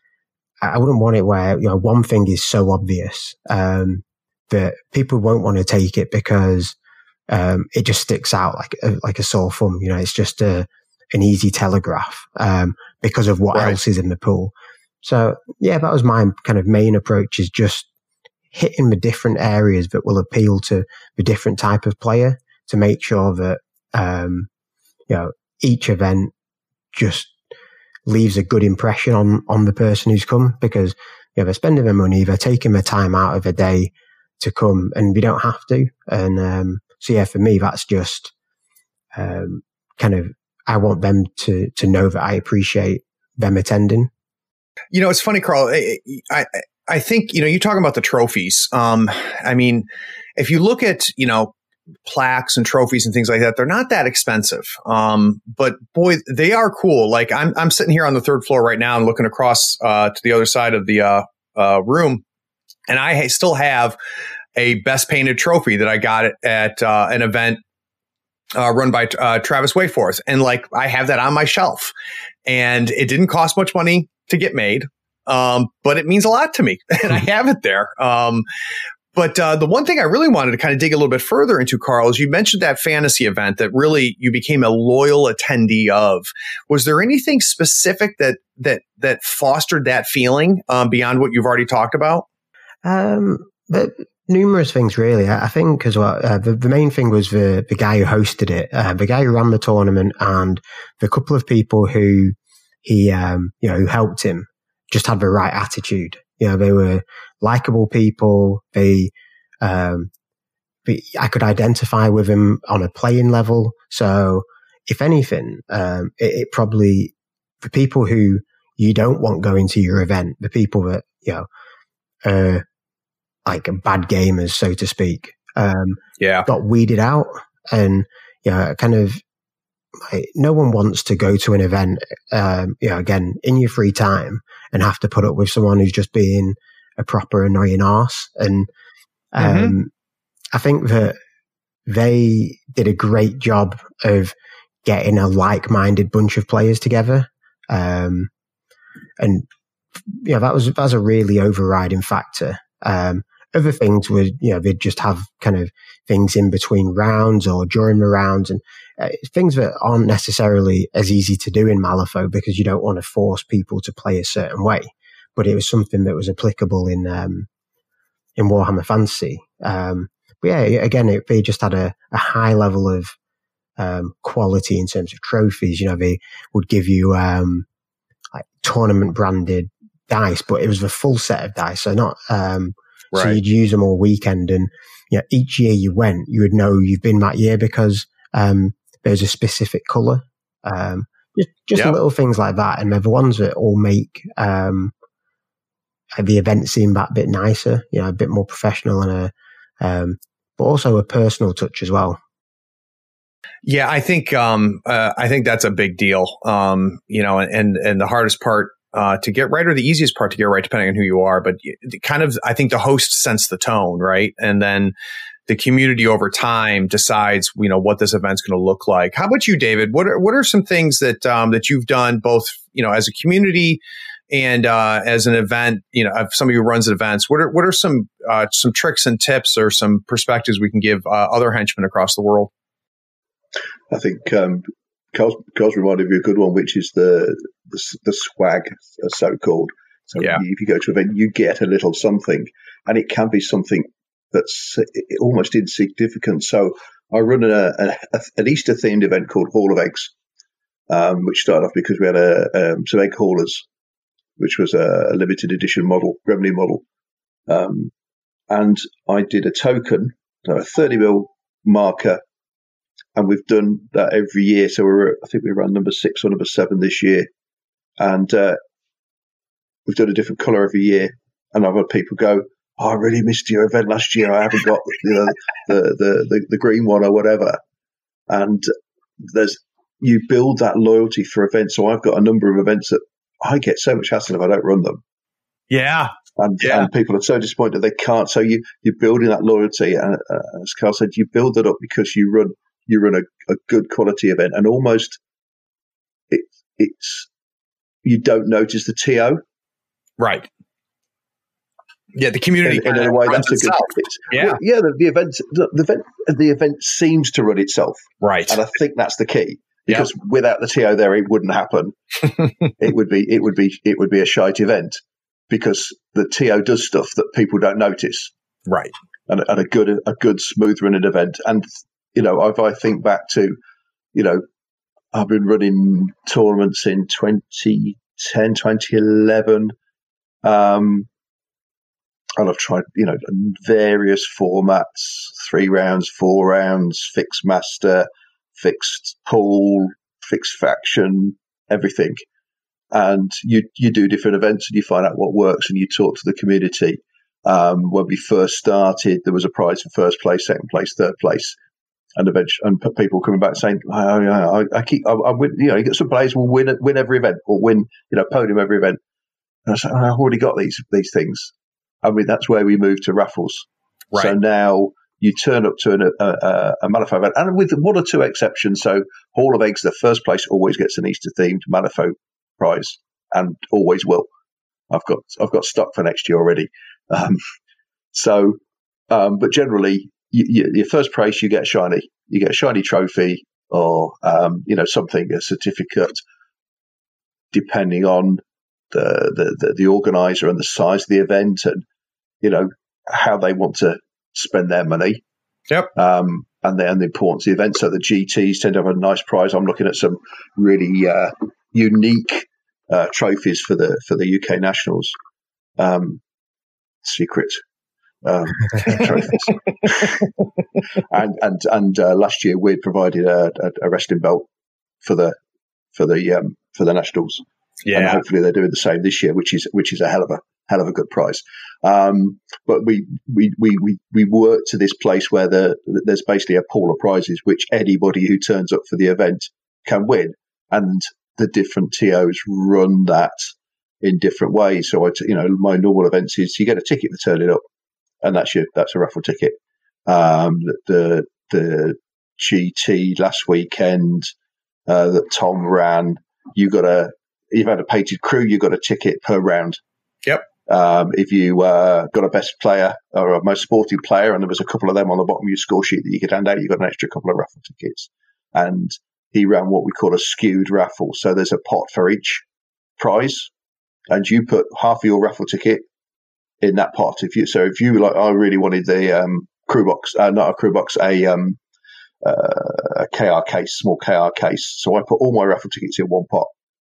I wouldn't want it where, you know, one thing is so obvious, um, that people won't want to take it because, um, it just sticks out like, a, like a sore thumb. You know, it's just a, an easy telegraph, um, because of what right. else is in the pool. So yeah, that was my kind of main approach is just hitting the different areas that will appeal to the different type of player to make sure that, um, you know, each event just leaves a good impression on, on the person who's come because, you know, they're spending their money, they're taking their time out of their day to come and we don't have to. And, um, so yeah, for me, that's just, um, kind of, I want them to, to know that I appreciate them attending. You know, it's funny, Carl. I, I, I think, you know, you're talking about the trophies. Um, I mean, if you look at, you know, plaques and trophies and things like that, they're not that expensive. Um, but boy, they are cool. Like I'm, I'm sitting here on the third floor right now and looking across, uh, to the other side of the, uh, uh, room. And I ha- still have a best painted trophy that I got at, at uh, an event, uh, run by, uh, Travis Wayforth. And like, I have that on my shelf and it didn't cost much money to get made. Um, but it means a lot to me and I have it there. Um, But uh, the one thing I really wanted to kind of dig a little bit further into, Carl, is you mentioned that fantasy event that really you became a loyal attendee of. Was there anything specific that that that fostered that feeling um, beyond what you've already talked about? Um, but numerous things, really. I think as well. Uh, the, the main thing was the the guy who hosted it, uh, the guy who ran the tournament, and the couple of people who he um, you know who helped him just had the right attitude. You know, they were likable people. They, um, I could identify with them on a playing level. So if anything, um, it, it probably, the people who you don't want going to your event, the people that, you know, uh, like bad gamers, so to speak, um, yeah, got weeded out and, you know, kind of, like, no one wants to go to an event, um, you know, again, in your free time and have to put up with someone who's just being a proper annoying arse. And, um, mm-hmm. I think that they did a great job of getting a like-minded bunch of players together. Um, and, you know, that was, that was a really overriding factor. Um, other things would, you know, they'd just have kind of things in between rounds or during the rounds, and uh, things that aren't necessarily as easy to do in Malifaux because you don't want to force people to play a certain way. But it was something that was applicable in um, in Warhammer Fantasy. Um, but yeah, again, it, they just had a, a high level of um, quality in terms of trophies. You know, they would give you um, like tournament branded dice, but it was the full set of dice, so not um, right. So you'd use them all weekend, and you know, each year you went, you would know you've been that year because um, there's a specific color. Um, just just yep. little things like that, and they're the ones that all make um, the event seem that bit nicer, you know, a bit more professional, and a um, but also a personal touch as well. Yeah, I think um, uh, I think that's a big deal. Um, you know, and and the hardest part uh, to get right, or the easiest part to get right, depending on who you are. But kind of, I think the host sets the tone, right, and then the community over time decides, you know, what this event's going to look like. How about you, David? What are what are some things that um, that you've done both, you know, as a community and uh, as an event? You know, somebody who runs events. What are what are some uh, some tricks and tips or some perspectives we can give uh, other henchmen across the world? I think um, Carl's, Carl's reminded me of a good one, which is the the, the swag, so called. So yeah. if you go to an event, you get a little something, and it can be something that's almost insignificant. So I run a, a, an Easter themed event called Hall of Eggs, um, which started off because we had a, um, some egg haulers, which was a, a limited edition model, revenue model, um, and I did a token, so a thirty mil marker. And we've done that every year. So we're, I think we were around number six or number seven this year. And uh, we've done a different colour every year. And I've had people go, oh, I really missed your event last year. I haven't got you know, the, the, the, the green one or whatever. And there's you build that loyalty for events. So I've got a number of events that I get so much hassle if I don't run them. Yeah. And, yeah. and people are so disappointed they can't. So you, you're building that loyalty. And uh, as Carl said, you build it up because you run you run a, a good quality event, and almost it, it's you don't notice the T O. Right. Yeah, the community in, in a way that's itself. a good. Yeah, well, yeah. The, the event, the, the event, the event seems to run itself. Right, and I think that's the key because yep. without the T O there, it wouldn't happen. it would be, it would be, it would be a shite event because the T O does stuff that people don't notice. Right, and, and a good, a good smooth running event. And you know, if I think back to, you know, I've been running tournaments in twenty ten, twenty eleven, um, and I've tried, you know, various formats, three rounds, four rounds, fixed master, fixed pool, fixed faction, everything. And you you do different events and you find out what works and you talk to the community. Um, when we first started, there was a prize for first place, second place, third place. And eventually, and people coming back saying, oh, yeah, I, I keep, I, I win, you know, you get some players will win, win every event or win, you know, podium every event. And I said, oh, I've already got these, these things. I mean, that's where we moved to raffles. Right. So now you turn up to an, a, a, a Malifaux event, and with one or two exceptions. So Hall of Eggs, the first place always gets an Easter themed Malifaux prize, and always will. I've got, I've got stock for next year already. Um, so, um, but generally, You, you, your first prize, you get a shiny. You get a shiny trophy or, um, you know, something, a certificate, depending on the, the, the, the organizer and the size of the event and, you know, how they want to spend their money. Yep. Um, and, the, and the importance of the event. So the G Ts tend to have a nice prize. I'm looking at some really uh, unique uh, trophies for the for the U K Nationals. Um, secret. Um, trophies. and and and uh, last year we provided a, a, a wrestling belt for the for the um, for the nationals. Yeah, and hopefully they're doing the same this year, which is which is a hell of a hell of a good prize. Um, but we we we we we work to this place where the there's basically a pool of prizes which anybody who turns up for the event can win, and the different T Os run that in different ways. So I, t- you know, my normal events is you get a ticket for turning up. And that's your, that's a raffle ticket. Um, the, the G T last weekend, uh, that Tom ran, you got a, you've had a painted crew, you got a ticket per round. Yep. Um, if you uh, got a best player or a most sporting player, and there was a couple of them on the bottom of your score sheet that you could hand out, you got an extra couple of raffle tickets. And he ran what we call a skewed raffle. So there's a pot for each prize, and you put half of your raffle ticket in that pot. If you so, if you like, I really wanted the um, crew box, uh, not a crew box, a um, uh, a K R case, small K R case. So I put all my raffle tickets in one pot,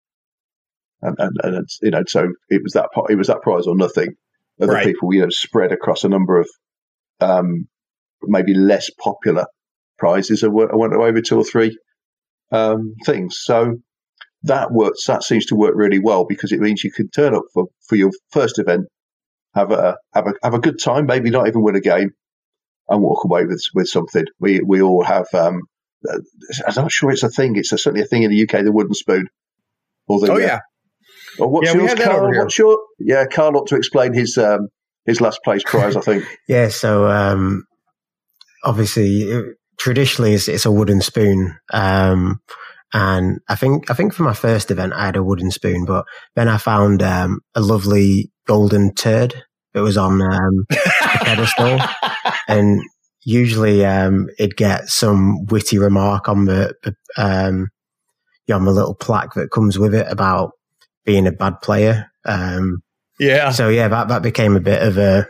and and, and it's, you know, so it was that pot, it was that prize or nothing. Other Right. people, you know, spread across a number of um, maybe less popular prizes. I went, I went away with two or three um, things. So that works. That seems to work really well because it means you can turn up for, for your first event, have a have a have a good time, maybe not even win a game, and walk away with with something. We we all have. Um, I'm not sure it's a thing. It's a, certainly a thing in the U K. The wooden spoon. Or the, Oh yeah. Or what's Yeah, we yours, have that Carl? over here. What's your? Yeah, Carl ought to explain his um, his last place prize. I think. Yeah, so um, obviously, it, traditionally, it's, it's a wooden spoon, um, and I think I think for my first event, I had a wooden spoon, but then I found um, a lovely golden turd that was on um, a pedestal, and usually um, it'd get some witty remark on the um, yeah, on the little plaque that comes with it about being a bad player. Um, Yeah. so yeah, that that became a bit of a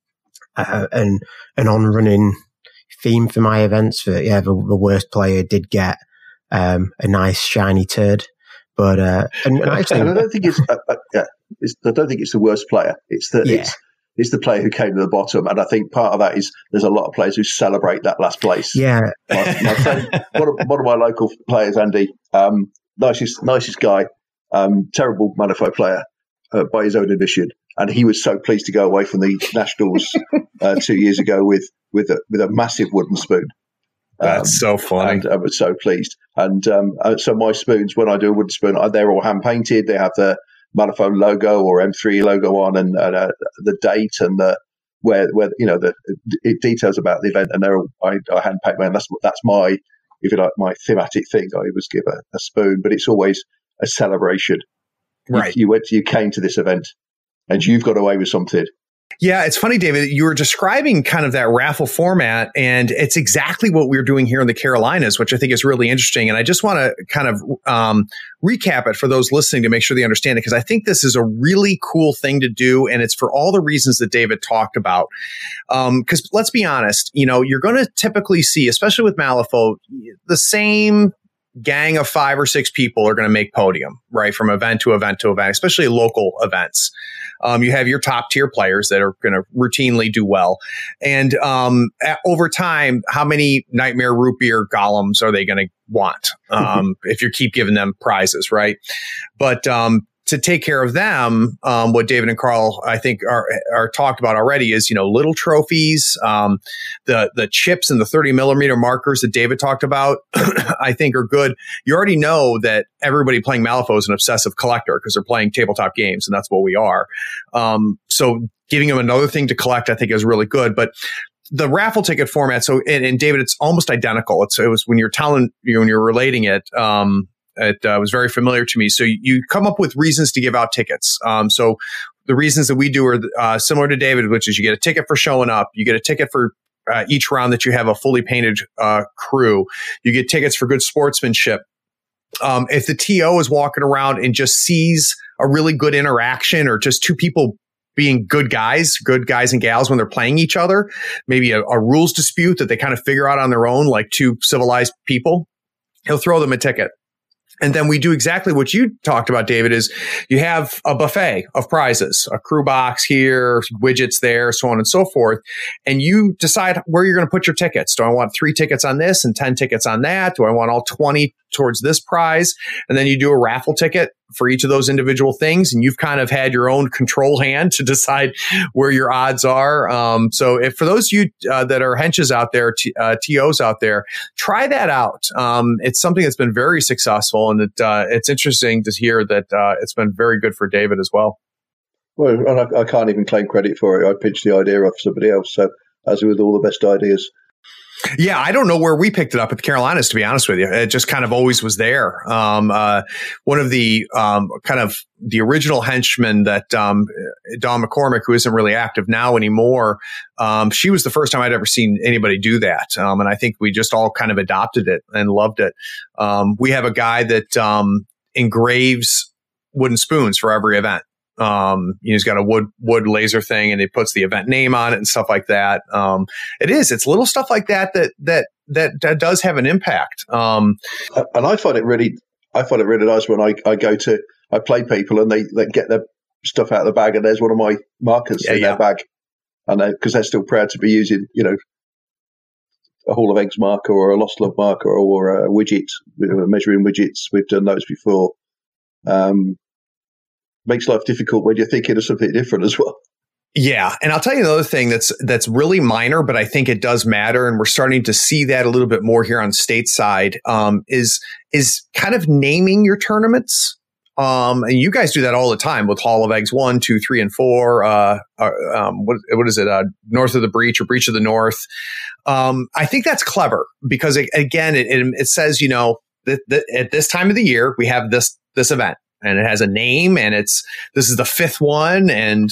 uh, an an on running theme for my events. For yeah, the, the worst player did get um, a nice shiny turd, but uh, and, and actually, and I don't think it's, uh, uh, yeah, it's I don't think it's the worst player. It's the Yeah. it's it's the player who came to the bottom, and I think part of that is there's a lot of players who celebrate that last place. yeah, my, my friend, one of, one of my local players, Andy, um, nicest nicest guy, um, terrible Manifo player uh, by his own admission, and he was so pleased to go away from the Nationals uh, two years ago with with a with a massive wooden spoon. That's so funny. And I was so pleased. And um, uh, so my spoons, when I do a wooden spoon, uh, they're all hand painted. They have the Manifold logo or M three logo on, and, and uh, the date and the where where you know the it details about the event, and they're all, I, I hand paint them. That's that's my, if you like, my thematic thing. I always give a, a spoon, but it's always a celebration. Right. You, you went, you came to this event, and you've got away with something. Yeah, it's funny, David. You were describing kind of that raffle format, and it's exactly what we're doing here in the Carolinas, which I think is really interesting. And I just want to kind of um, recap it for those listening to make sure they understand it, because I think this is a really cool thing to do, and it's for all the reasons that David talked about. Because um, let's be honest, you know, you're going to typically see, especially with Malifaux, the same gang of five or six people are going to make podium, right, from event to event to event, especially local events. Um, you have your top tier players that are going to routinely do well. And um, at, over time, how many Nightmare Root Beer golems are they going to want um, if you keep giving them prizes, right? But um, to take care of them, um, what David and Carl, I think, are are talked about already is, you know, little trophies, um, the the chips and the thirty millimeter markers that David talked about, I think are good. You already know that everybody playing Malifaux is an obsessive collector because they're playing tabletop games, and that's what we are. Um, so giving them another thing to collect, I think, is really good. But the raffle ticket format, so and, and David, it's almost identical. It's it was when you're telling you when you're relating it. Um, It uh, was very familiar to me. So you, you come up with reasons to give out tickets. Um, so the reasons that we do are uh, similar to David, which is you get a ticket for showing up. You get a ticket for uh, each round that you have a fully painted uh, crew. You get tickets for good sportsmanship. Um, if the T O is walking around and just sees a really good interaction or just two people being good guys, good guys and gals when they're playing each other, maybe a, a rules dispute that they kind of figure out on their own, like two civilized people, he'll throw them a ticket. And then we do exactly what you talked about, David, is you have a buffet of prizes, a crew box here, widgets there, so on and so forth. And you decide where you're going to put your tickets. Do I want three tickets on this and ten tickets on that? Do I want all twenty towards this prize? And then you do a raffle ticket for each of those individual things. And you've kind of had your own control hand to decide where your odds are. Um, so if for those of you uh, that are henches out there, t- uh, T Os out there, try that out. Um, it's something that's been very successful. And it, uh, it's interesting to hear that uh, it's been very good for David as well. Well, and I, I can't even claim credit for it. I pitched the idea off somebody else. So as with all the best ideas. Yeah, I don't know where we picked it up at the Carolinas, to be honest with you. It just kind of always was there. Um, uh, one of the um, kind of the original henchmen that um, Dawn McCormick, who isn't really active now anymore, um, she was the first time I'd ever seen anybody do that. Um, and I think we just all kind of adopted it and loved it. Um, we have a guy that um, engraves wooden spoons for every event. Um, he's got a wood, wood laser thing, and he puts the event name on it and stuff like that. Um, it is, it's little stuff like that, that, that, that, that does have an impact. Um, and I find it really, I find it really nice when I, I go to, I play people and they, they get their stuff out of the bag and there's one of my markers yeah, in yeah. their bag. And they, cause they're still proud to be using, you know, a Hall of Eggs marker or a Lost Love marker or a widget, measuring widgets. We've done those before. Um, makes life difficult when you're thinking of something different as well. Yeah. And I'll tell you another thing that's that's really minor, but I think it does matter. And we're starting to see that a little bit more here on stateside, um, is is kind of naming your tournaments. Um, and you guys do that all the time with Hall of Eggs one, two, three, and four. Uh, uh, um, what, what is it? Uh, North of the Breach or Breach of the North. Um, I think that's clever because, it, again, it, it, it says, you know, that, that at this time of the year, we have this this event. And it has a name, and it's this is the fifth one, and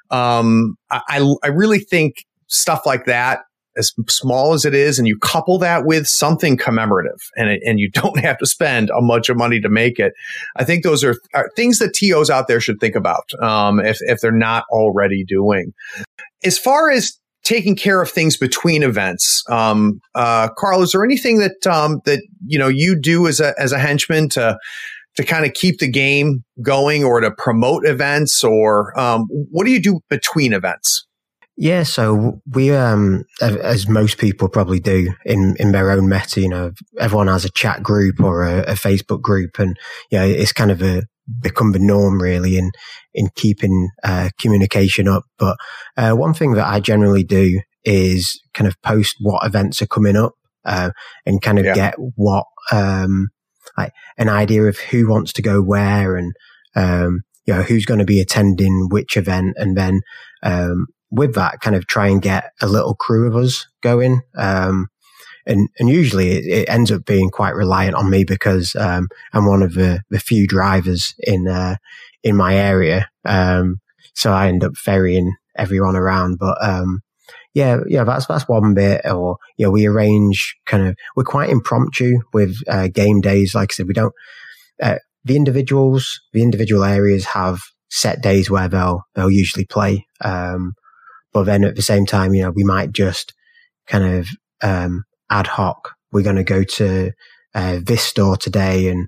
um, I I really think stuff like that, as small as it is, and you couple that with something commemorative, and it, and you don't have to spend a bunch of money to make it. I think those are, are things that T Os out there should think about um, if if they're not already doing. As far as taking care of things between events, um, uh, Carl, is there anything that um, that you know you do as a as a henchman to to kind of keep the game going or to promote events, or um, what do you do between events? Yeah, so we, um, as most people probably do in, in their own meta, you know, everyone has a chat group or a, a Facebook group, and yeah, you know, it's kind of a become the norm really in in keeping uh, communication up. But uh, one thing that I generally do is kind of post what events are coming up uh, and kind of yeah. get what. Um, Like an idea of who wants to go where, and um, you know who's going to be attending which event, and then um, with that, kind of try and get a little crew of us going. Um, and and usually it, it ends up being quite reliant on me because um, I'm one of the, the few drivers in uh, in my area, um, so I end up ferrying everyone around. But um, Yeah, yeah, that's that's one bit. Or yeah, we arrange kind of. We're quite impromptu with uh, game days. Like I said, we don't. Uh, the individuals, the individual areas have set days where they'll they'll usually play. Um, but then at the same time, you know, we might just kind of um, ad hoc. We're going to go to uh, this store today, and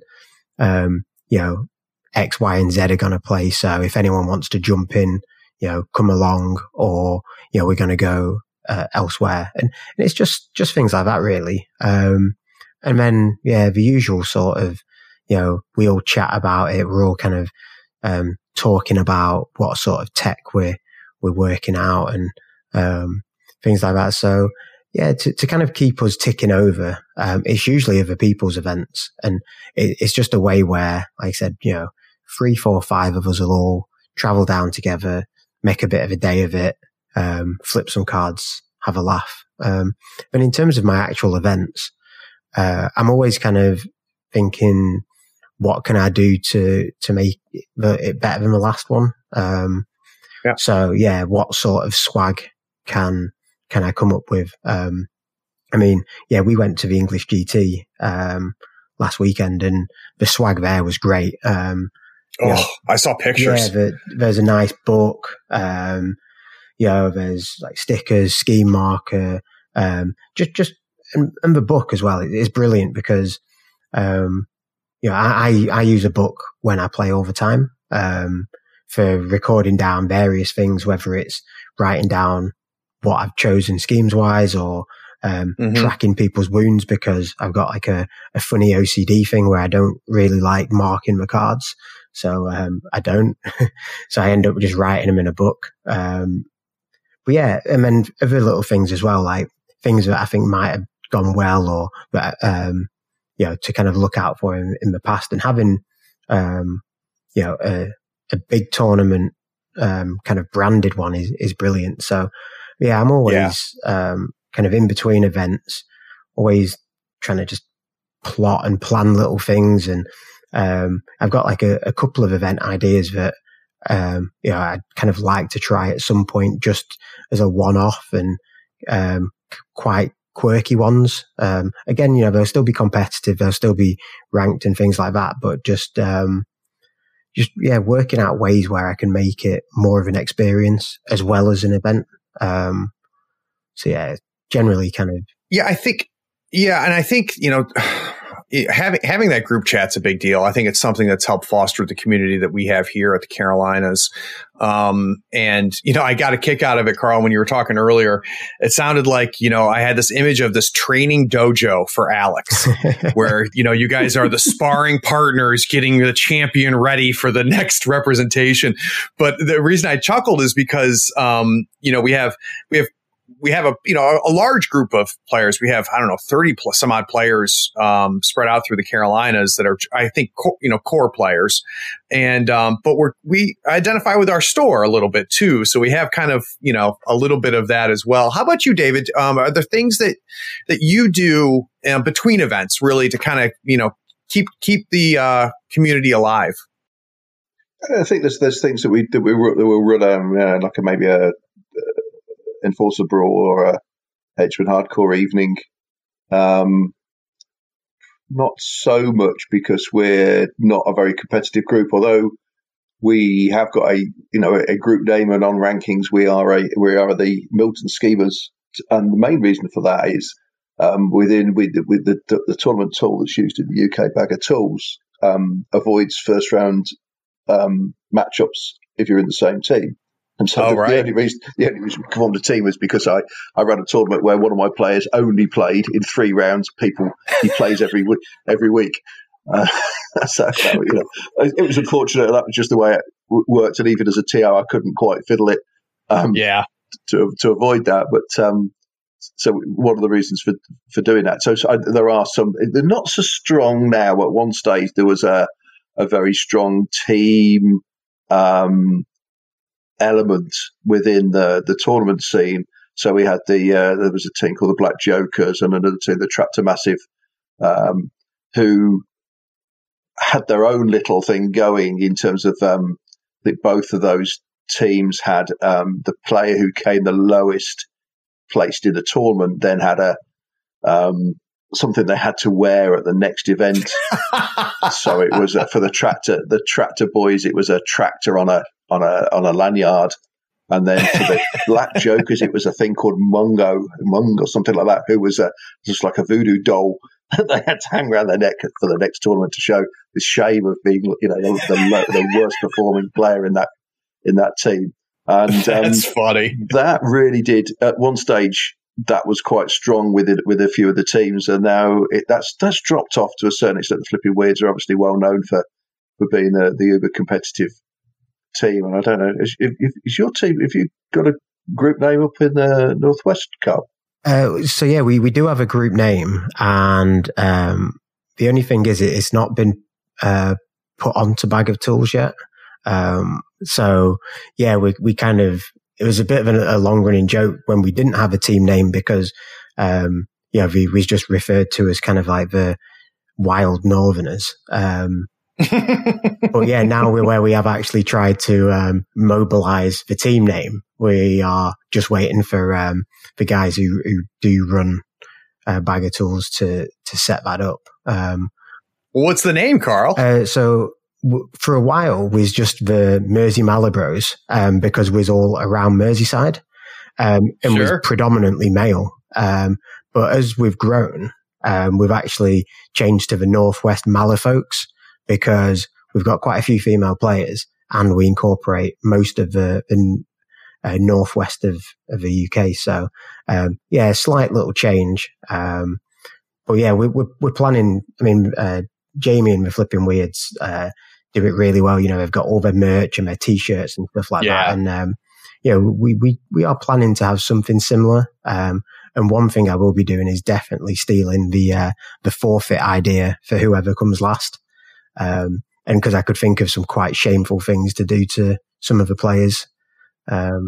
um, you know, X, Y, and Z are going to play. So if anyone wants to jump in, you know, come along, or, you know, we're going to go uh, elsewhere. And, and it's just, just things like that, really. Um, and then, yeah, the usual sort of, you know, we all chat about it. We're all kind of, um, talking about what sort of tech we're, we're working out and, um, things like that. So, yeah, to, to kind of keep us ticking over, um, it's usually other people's events. And it, it's just a way where, like I said, you know, three, four, five of us will all travel down together, make a bit of a day of it, um, flip some cards, have a laugh. Um, but in terms of my actual events, uh, I'm always kind of thinking, what can I do to, to make it better than the last one? Um, yeah. So yeah, what sort of swag can, can I come up with? Um, I mean, yeah, we went to the English G T, um, last weekend, and the swag there was great. Um, Oh, know, I saw pictures. Yeah, the, there's a nice book. Um, you know, there's like stickers, scheme marker, um, just, just, and, and the book as well. It, it's brilliant because, um, you know, I, I, I use a book when I play all the time, um, for recording down various things, whether it's writing down what I've chosen schemes wise, or, um, mm-hmm. tracking people's wounds, because I've got like a, a funny O C D thing where I don't really like marking my cards. So, um, I don't. So I end up just writing them in a book. Um, but yeah, and then other little things as well, like things that I think might have gone well, or that, um, you know, to kind of look out for in, in the past, and having, um, you know, a, a big tournament, um, kind of branded one is, is brilliant. So yeah, I'm always, yeah. um, kind of in between events, always trying to just plot and plan little things. And um, I've got like a, a couple of event ideas that um, you know, I'd kind of like to try at some point, just as a one-off, and um, quite quirky ones. Um, again, you know, they'll still be competitive, they'll still be ranked and things like that, but just, um, just, yeah, working out ways where I can make it more of an experience as well as an event. Um, so yeah, generally kind of. Yeah, I think, yeah. And I think, you know, having, having that group chat's a big deal. I think it's something that's helped foster the community that we have here at the Carolinas. Um, and, you know, I got a kick out of it, Carl, when you were talking earlier. It sounded like, you know, I had this image of this training dojo for Alex, where, you know, you guys are the sparring partners getting the champion ready for the next representation. But the reason I chuckled is because, um, you know, we have, we have, We have a, you know, a large group of players. We have, I don't know, thirty plus some odd players um, spread out through the Carolinas that are, I think, co- you know, core players. And, um, but we're, we identify with our store a little bit too. So we have kind of, you know, a little bit of that as well. How about you, David? Um, are there things that, that you do um, between events really to kind of, you know, keep, keep the uh, community alive? I think there's, there's things that we, that we will, that we'll run, um, uh, like a, maybe a, Enforcer Brawl or a Henchman Hardcore evening. Um, not so much because we're not a very competitive group, although we have got a you know a group name and on rankings we are a we are the Milton Schemers, and the main reason for that is um, within with the, with the, the, the tournament tool that's used in the U K, Bag of Tools um, avoids first round um, matchups if you're in the same team. And so oh, the, right. the only reason the only reason we formed a team was because I, I ran a tournament where one of my players only played in three rounds. People he plays every week. Every week. Uh, so you know, it was unfortunate. That was just the way it w- worked. And even as a T O, I couldn't quite fiddle it. Um, yeah. To to avoid that, but um, so one of the reasons for for doing that. So, so I, there are some. They're not so strong now. At one stage, there was a a very strong team. Um, element within the the tournament scene. So we had the uh, there was a team called the Black Jokers and another team, the Traptor Massive, um, who had their own little thing going in terms of um, that both of those teams had um, the player who came the lowest placed in the tournament then had a um, something they had to wear at the next event. So it was uh, for the tractor the Tractor Boys. It was a tractor on a on a on a lanyard, and then for the Black Jokers, it was a thing called Mungo, Mung or something like that, who was a, just like a voodoo doll that they had to hang around their neck for the next tournament to show the shame of being, you know, the, the worst performing player in that in that team. And um, that's funny. That really did at one stage. That was quite strong with it, with a few of the teams, and now it, that's that's dropped off to a certain extent. The Flipping Weirds are obviously well known for for being the, the uber competitive team, and I don't know, is, is, is your team, have you got a group name up in the Northwest, Carl? Uh, so yeah, we, we do have a group name, and um, the only thing is it, it's not been uh, put onto Bag of Tools yet. Um, so yeah, we we kind of, it was a bit of a, a long running joke when we didn't have a team name because um, yeah, we was just referred to as kind of like the Wild Northerners. Um, but yeah, now we're where we have actually tried to um, mobilize the team name. We are just waiting for um, the guys who, who do run uh, Bag of Tools to to set that up. Um, What's the name, Carl? Uh, so w- for a while, was just the Mersey Malibros um, because we was all around Merseyside um, and sure. was predominantly male. Um, but as we've grown, um, we've actually changed to the Northwest Malafolks, because we've got quite a few female players and we incorporate most of the, the uh, northwest of, of the U K. So, um, yeah, a slight little change. Um, but yeah, we, we're, we're planning, I mean, uh, Jamie and the Flipping Weirds, uh, do it really well. You know, they've got all their merch and their t-shirts and stuff like yeah. that. And, um, you know, we, we, we are planning to have something similar. Um, and one thing I will be doing is definitely stealing the, uh, the forfeit idea for whoever comes last. Um, and because I could think of some quite shameful things to do to some of the players um,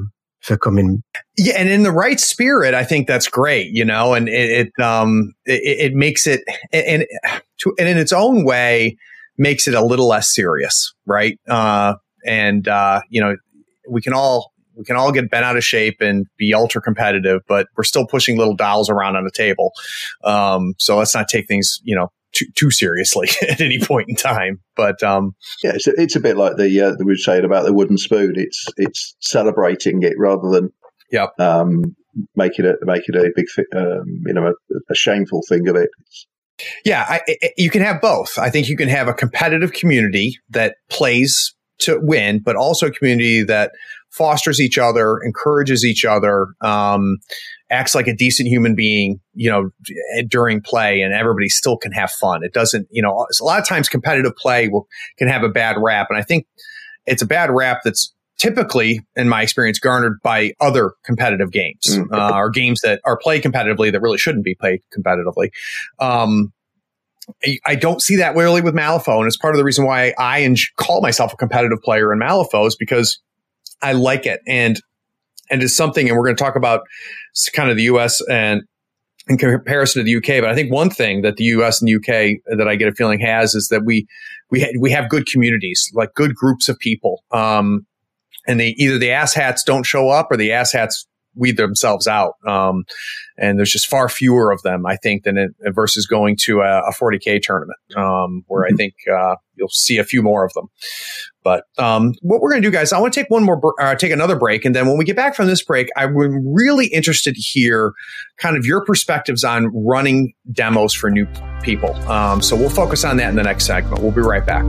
for coming. Yeah, and in the right spirit, I think that's great, you know, and it, it um it, it makes it and to, and in its own way makes it a little less serious, right? Uh, and uh, you know, we can all we can all get bent out of shape and be ultra competitive, but we're still pushing little dolls around on the table. Um, so let's not take things, you know, too too seriously at any point in time. But um, yeah, it's a, it's a bit like the uh, we were saying about the wooden spoon. It's it's celebrating it rather than yeah. Um, make it a make it a big, um, you know, a, a shameful thing of it. Yeah, I, I, you can have both. I think you can have a competitive community that plays to win, but also a community that fosters each other, encourages each other, um, acts like a decent human being, you know, during play, and everybody still can have fun. It doesn't, you know, a lot of times competitive play will can have a bad rap, and I think it's a bad rap that's typically, in my experience, garnered by other competitive games, mm-hmm. uh, or games that are played competitively that really shouldn't be played competitively. Um, I, I don't see that really with Malifaux, and it's part of the reason why I en- call myself a competitive player in Malifaux, is because I like it, and and it's something, and we're going to talk about kind of the U S and in comparison to the U K. But I think one thing that the U S and the U K that I get a feeling has is that we we ha- we have good communities, like good groups of people. Um, And they either the asshats don't show up or the asshats weed themselves out. Um, and there's just far fewer of them, I think, than it, versus going to a, a forty K tournament, um, where mm-hmm. I think uh, you'll see a few more of them. But um, what we're going to do, guys, I want to take one more, uh, take another break. And then when we get back from this break, I'm really interested to hear kind of your perspectives on running demos for new people. Um, so we'll focus on that in the next segment. We'll be right back.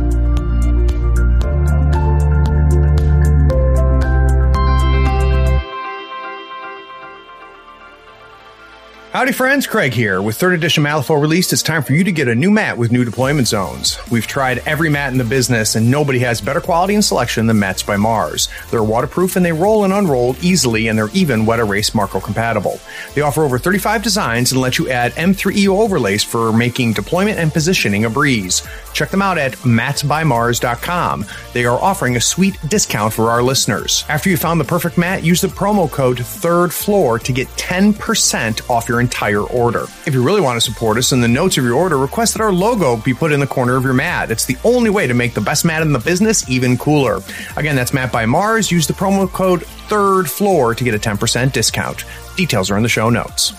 Howdy friends, Craig here. With third edition Malifaux released, it's time for you to get a new mat with new deployment zones. We've tried every mat in the business, and nobody has better quality and selection than Mats by Mars. They're waterproof and they roll and unroll easily, and they're even Wet Erase Marco compatible. They offer over thirty-five designs and let you add M three E O overlays for making deployment and positioning a breeze. Check them out at mats by mars dot com. They are offering a sweet discount for our listeners. After you found the perfect mat, use the promo code third floor to get ten percent off your entire order. If you really want to support us, in the notes of your order, request that our logo be put in the corner of your mat. It's the only way to make the best mat in the business even cooler. Again, that's Mat by Mars. Use the promo code third floor to get a ten percent discount. Details are in the show notes.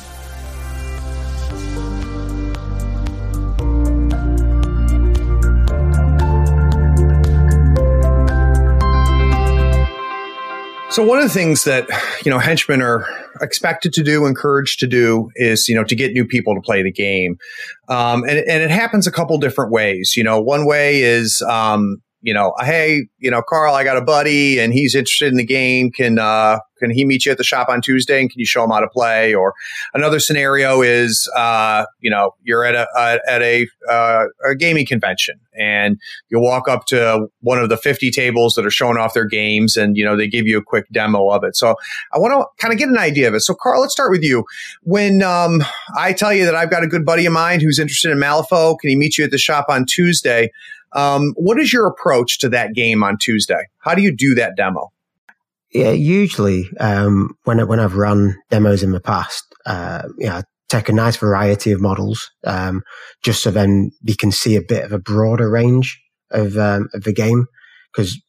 So one of the things that, you know, henchmen are expected to do, encouraged to do is, you know, to get new people to play the game. Um, and, and it happens a couple different ways. You know, one way is, um, you know, hey, you know, Carl, I got a buddy and he's interested in the game. Can, uh, can he meet you at the shop on Tuesday and can you show him how to play? Or another scenario is, uh, you know, you're at a, uh, at a, uh, a gaming convention and you walk up to one of the fifty tables that are showing off their games and, you know, they give you a quick demo of it. So I want to kind of get an idea of it. So Carl, let's start with you. When, um, I tell you that I've got a good buddy of mine who's interested in Malifaux, can he meet you at the shop on Tuesday? Um, what is your approach to that game on Tuesday? How do you do that demo? Yeah, usually um, when when I've run demos in the past, uh, you know, I take a nice variety of models, um, just so then we can see a bit of a broader range of um, of the game. Because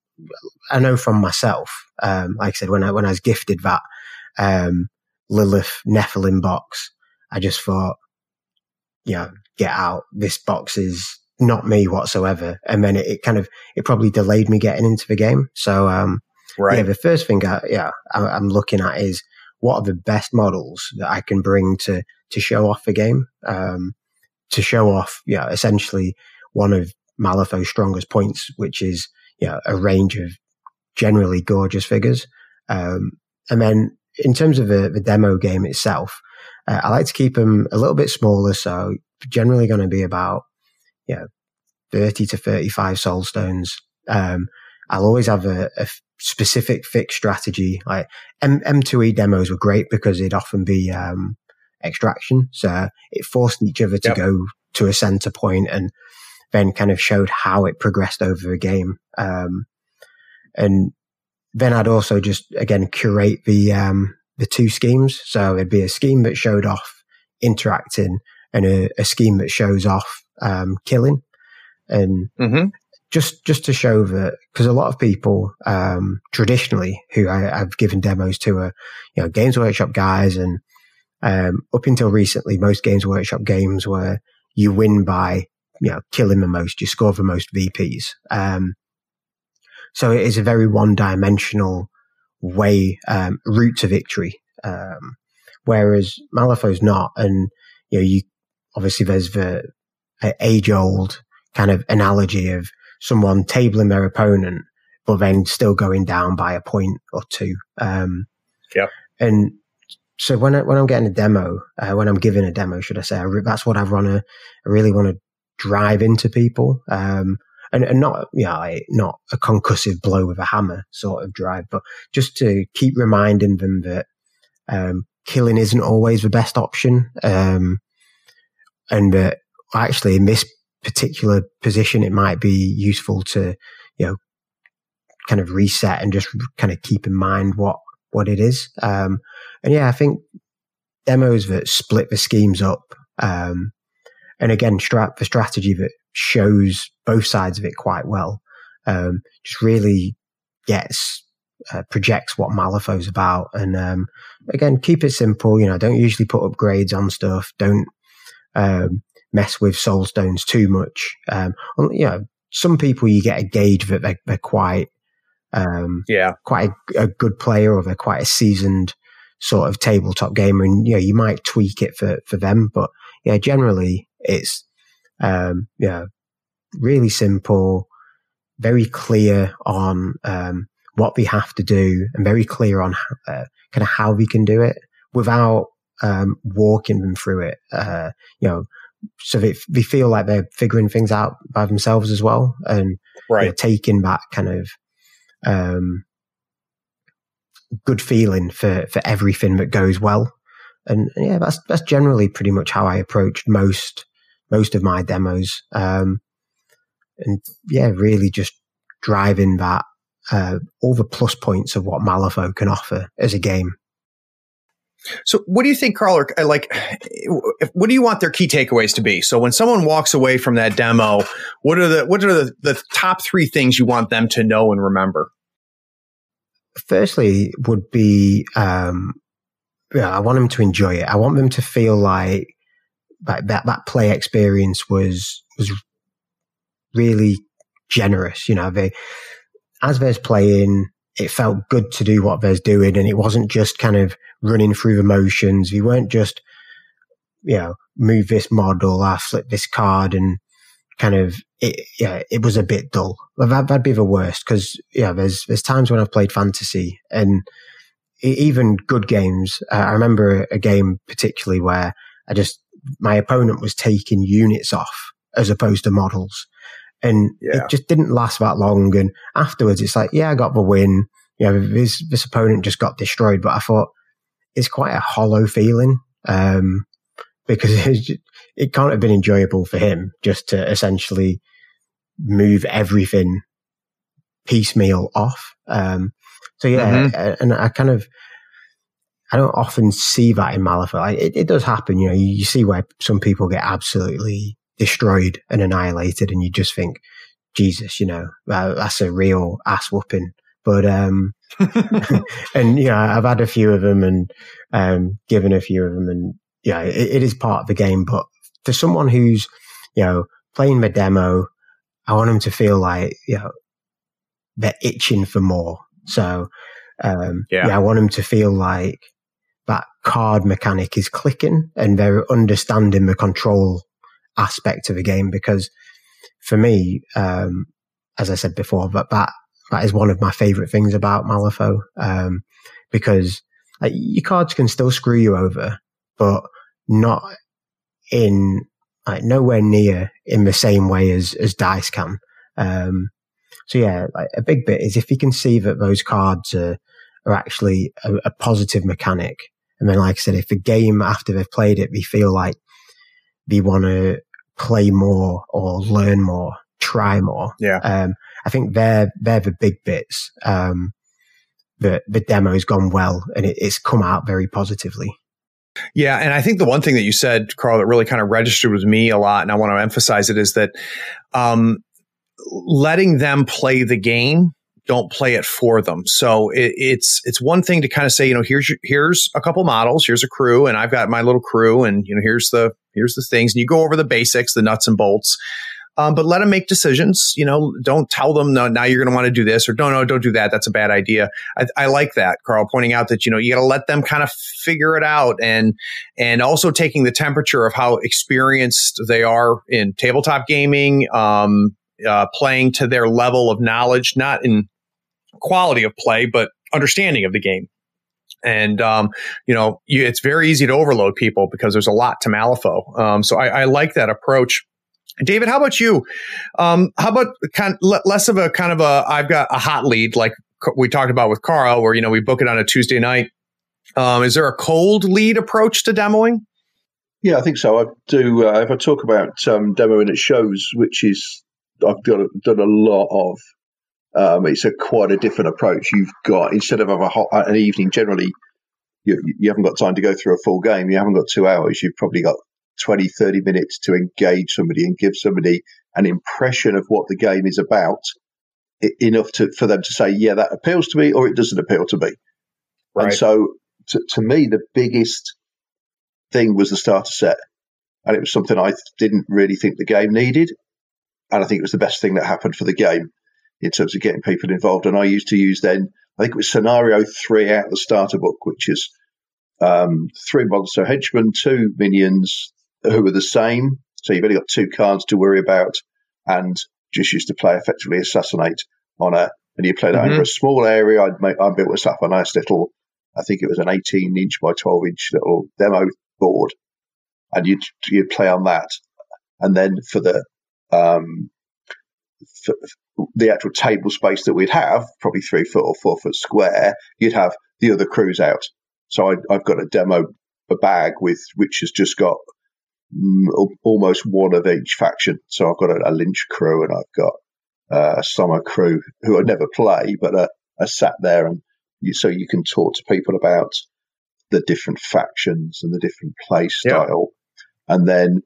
I know from myself, um, like I said, when I when I was gifted that um, Lilith Nephilim box, I just thought, yeah, get out. This box is not me whatsoever. And then it, it kind of, it probably delayed me getting into the game. So, um, right. yeah, the first thing I, yeah, I, I'm looking at is what are the best models that I can bring to, to show off the game, um, to show off, yeah, essentially one of Malifaux's strongest points, which is, yeah, a range of generally gorgeous figures. Um, and then in terms of the, the demo game itself, uh, I like to keep them a little bit smaller. So generally going to be about, yeah, thirty to thirty-five soul stones. Um, I'll always have a, a specific fixed strategy. Like M- M2E demos were great because it'd often be, um, extraction. So it forced each other to yep. go to a center point and then kind of showed how it progressed over a game. Um, and then I'd also just, again, curate the, um, the two schemes. So it'd be a scheme that showed off interacting and a, a scheme that shows off, um, killing. And mm-hmm. just, just to show that, because a lot of people, um, traditionally who I, I've given demos to are, you know, Games Workshop guys. And, um, up until recently, most Games Workshop games were you win by, you know, killing the most, you score the most V Ps. Um, so it is a very one-dimensional way, um, route to victory. Um, whereas Malifaux's not. And, you know, you, obviously there's the uh, age-old kind of analogy of someone tabling their opponent, but then still going down by a point or two. Um, yeah. And so when I, when I'm getting a demo, uh, when I'm giving a demo, should I say, I re- that's what I want to, I really want to drive into people. Um, and, and not, you know, not a concussive blow with a hammer sort of drive, but just to keep reminding them that, um, killing isn't always the best option. Um, and that actually in this particular position, it might be useful to, you know, kind of reset and just kind of keep in mind what, what it is. Um, and yeah, I think demos that split the schemes up, um, and again, strat- the strategy that shows both sides of it quite well, um, just really gets, uh, projects what Malifaux's about. And, um, again, keep it simple. You know, don't usually put upgrades on stuff. Don't, um, mess with soul stones too much. Um, you know, some people you get a gauge that they're, they're quite, um, yeah, quite a, a good player, or they're quite a seasoned sort of tabletop gamer, and you know, you might tweak it for, for them. But yeah, generally it's, um, yeah, really simple, very clear on, um, what we have to do, and very clear on, uh, kind of how we can do it without, um, walking them through it, uh, you know, so they, they feel like they're figuring things out by themselves as well, and right. you know, taking that kind of, um, good feeling for, for everything that goes well. And yeah, that's, that's generally pretty much how I approached most, most of my demos. Um, and yeah, really just driving that, uh, all the plus points of what Malifaux can offer as a game. So what do you think, Carl, or like, what do you want their key takeaways to be? So when someone walks away from that demo, what are the, what are the, the top three things you want them to know and remember? Firstly would be, um, yeah, I want them to enjoy it. I want them to feel like that, that, that play experience was, was really generous. You know, they, as they're playing, it felt good to do what they're doing, and it wasn't just kind of running through the motions. We weren't just, you know, move this model, I flip this card, and kind of, it, yeah, it was a bit dull. Well, that, that'd be the worst, because, yeah, there's, there's times when I've played fantasy, and even good games. Uh, I remember a game particularly where I just, my opponent was taking units off as opposed to models. And yeah. It just didn't last that long. And afterwards, it's like, yeah, I got the win. You know, this, this opponent just got destroyed. But I thought it's quite a hollow feeling, um, because it, just, it can't have been enjoyable for him just to essentially move everything piecemeal off. Um, so yeah, mm-hmm. and I kind of, I don't often see that in Malifaux. It, it does happen, you know, you, you see where some people get absolutely destroyed and annihilated, and you just think, Jesus, you know, uh, that's a real ass whooping. But, um, and, you know, I've had a few of them and, um, given a few of them, and, yeah, it, it is part of the game. But for someone who's, you know, playing the demo, I want them to feel like, you know, they're itching for more. So, um, yeah. yeah, I want them to feel like that card mechanic is clicking and they're understanding the control aspect of the game, because for me, um, as I said before, that, that, that is one of my favorite things about Malifaux, um, because like, your cards can still screw you over, but not in, like, nowhere near in the same way as, as dice can. Um, so yeah, like a big bit is if you can see that those cards are, are actually a, a positive mechanic. And then, like I said, if the game after they've played it, they feel like they want to play more or learn more, try more. Yeah. Um, I think they're, they're the big bits. Um, the, the demo's gone well and it, it's come out very positively. Yeah. And I think the one thing that you said, Carl, that really kind of registered with me a lot, and I want to emphasize it, is that um, letting them play the game, don't play it for them. So it, it's it's one thing to kind of say, you know, here's your, here's a couple models, here's a crew, and I've got my little crew, and you know, here's the here's the things, and you go over the basics, the nuts and bolts. Um, but let them make decisions. You know, don't tell them, no, now you're going to want to do this, or no, no, don't do that. That's a bad idea. I, I like that, Carl, pointing out that, you know, you got to let them kind of figure it out, and and also taking the temperature of how experienced they are in tabletop gaming, um, uh, playing to their level of knowledge, not in quality of play, but understanding of the game. And, um, you know, you, it's very easy to overload people because there's a lot to Malifaux. Um, so I, I like that approach. David, how about you? Um, how about kind of less of a kind of a, I've got a hot lead like we talked about with Carl, where, you know, we book it on a Tuesday night. Um, is there a cold lead approach to demoing? Yeah, I think so. I do. Uh, if I talk about um, demoing at shows, which is I've done, done a lot of, Um, it's a quite a different approach. You've got, instead of a hot, an evening, generally, you, you haven't got time to go through a full game. You haven't got two hours. You've probably got twenty, thirty minutes to engage somebody and give somebody an impression of what the game is about, it, enough to, for them to say, yeah, that appeals to me, or it doesn't appeal to me. Right. And so, to, to me, the biggest thing was the starter set. And it was something I didn't really think the game needed. And I think it was the best thing that happened for the game in terms of getting people involved. And I used to use then, I think it was scenario three out of the starter book, which is um, three monster henchmen, two minions who are the same. So you've only got two cards to worry about, and just used to play effectively assassinate on a, and you play that mm-hmm. over a small area. I'd make, I built us up a nice little, I think it was an eighteen inch by twelve inch little demo board, and you'd, you'd play on that. And then for the, um, for, the actual table space that we'd have, probably three foot or four foot square, you'd have the other crews out. So I, I've got a demo a bag with which has just got mm, almost one of each faction. So I've got a, a Lynch crew, and I've got uh, a Summer crew who I never play, but are, are sat there, and you, so you can talk to people about the different factions and the different play style, yeah. and then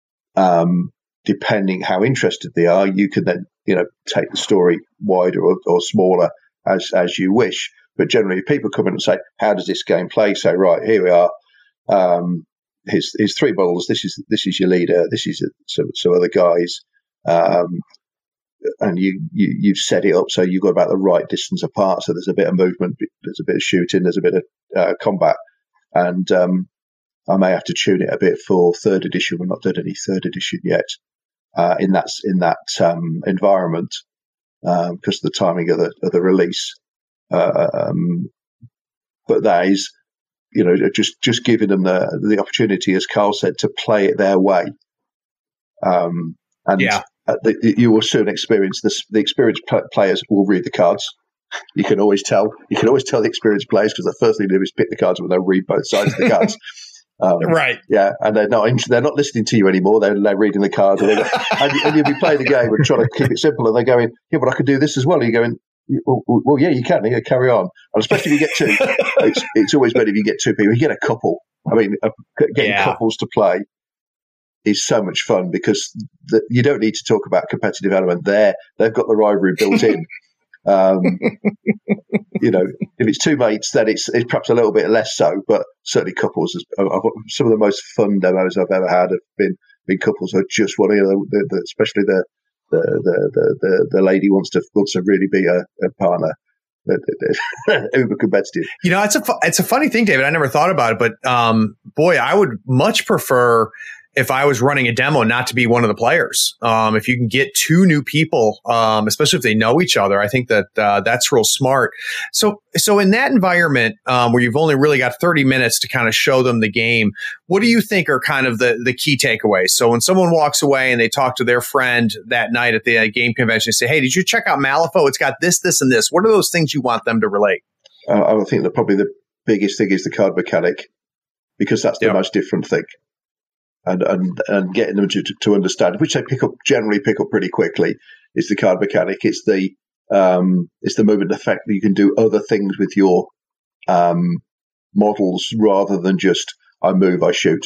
um, depending how interested they are, you can then, you know, take the story wider or, or smaller as as you wish. But generally, people come in and say, "How does this game play?" So, right, here we are. Um, here's, here's three models. This is this is your leader. This is some some other guys, um, and you, you you've set it up so you've got about the right distance apart. So there's a bit of movement, there's a bit of shooting, there's a bit of uh, combat, and um, I may have to tune it a bit for third edition. We're not done any third edition yet. Uh, in that in that um, environment, um, because of the timing of the of the release, uh, um, but that is, you know, just just giving them the the opportunity, as Carl said, to play it their way, um, and yeah. the, you will soon experience this. The experienced players will read the cards. You can always tell. You can always tell the experienced players, because the first thing they do is pick the cards when they read both sides of the cards. Um, right. Yeah, and they're not they're not listening to you anymore. They're, they're reading the cards, and, and, you, and you'll be playing the game and trying to keep it simple. And they're going, "Yeah, but I could do this as well." And you're going, "Well, well yeah, you can. Yeah, carry on." And especially if you get two, it's it's always better if you get two people. You get a couple. I mean, uh, getting yeah. couples to play is so much fun, because the, you don't need to talk about competitive element there. They've got the rivalry built in. Um, you know, if it's two mates, then it's, it's perhaps a little bit less so, but certainly couples. Is, I've, some of the most fun demos I've ever had have been, been couples who just want to, you know, the, the, especially the the, the the the the lady wants to wants to really be a, a partner. Uber competitive. You know, it's a it's a funny thing, David. I never thought about it, but um, boy, I would much prefer, if I was running a demo, not to be one of the players. Um, if you can get two new people, um, especially if they know each other, I think that uh, that's real smart. So, so in that environment um, where you've only really got thirty minutes to kind of show them the game, what do you think are kind of the, the key takeaways? So when someone walks away and they talk to their friend that night at the uh, game convention and say, "Hey, did you check out Malifaux? It's got this, this, and this." What are those things you want them to relate? Uh, I think that probably the biggest thing is the card mechanic, because that's the yep. most different thing. And, and and getting them to, to understand, which they pick up generally pick up pretty quickly, is the card mechanic. It's the Um, it's the movement, the fact that you can do other things with your um, models rather than just I move, I shoot.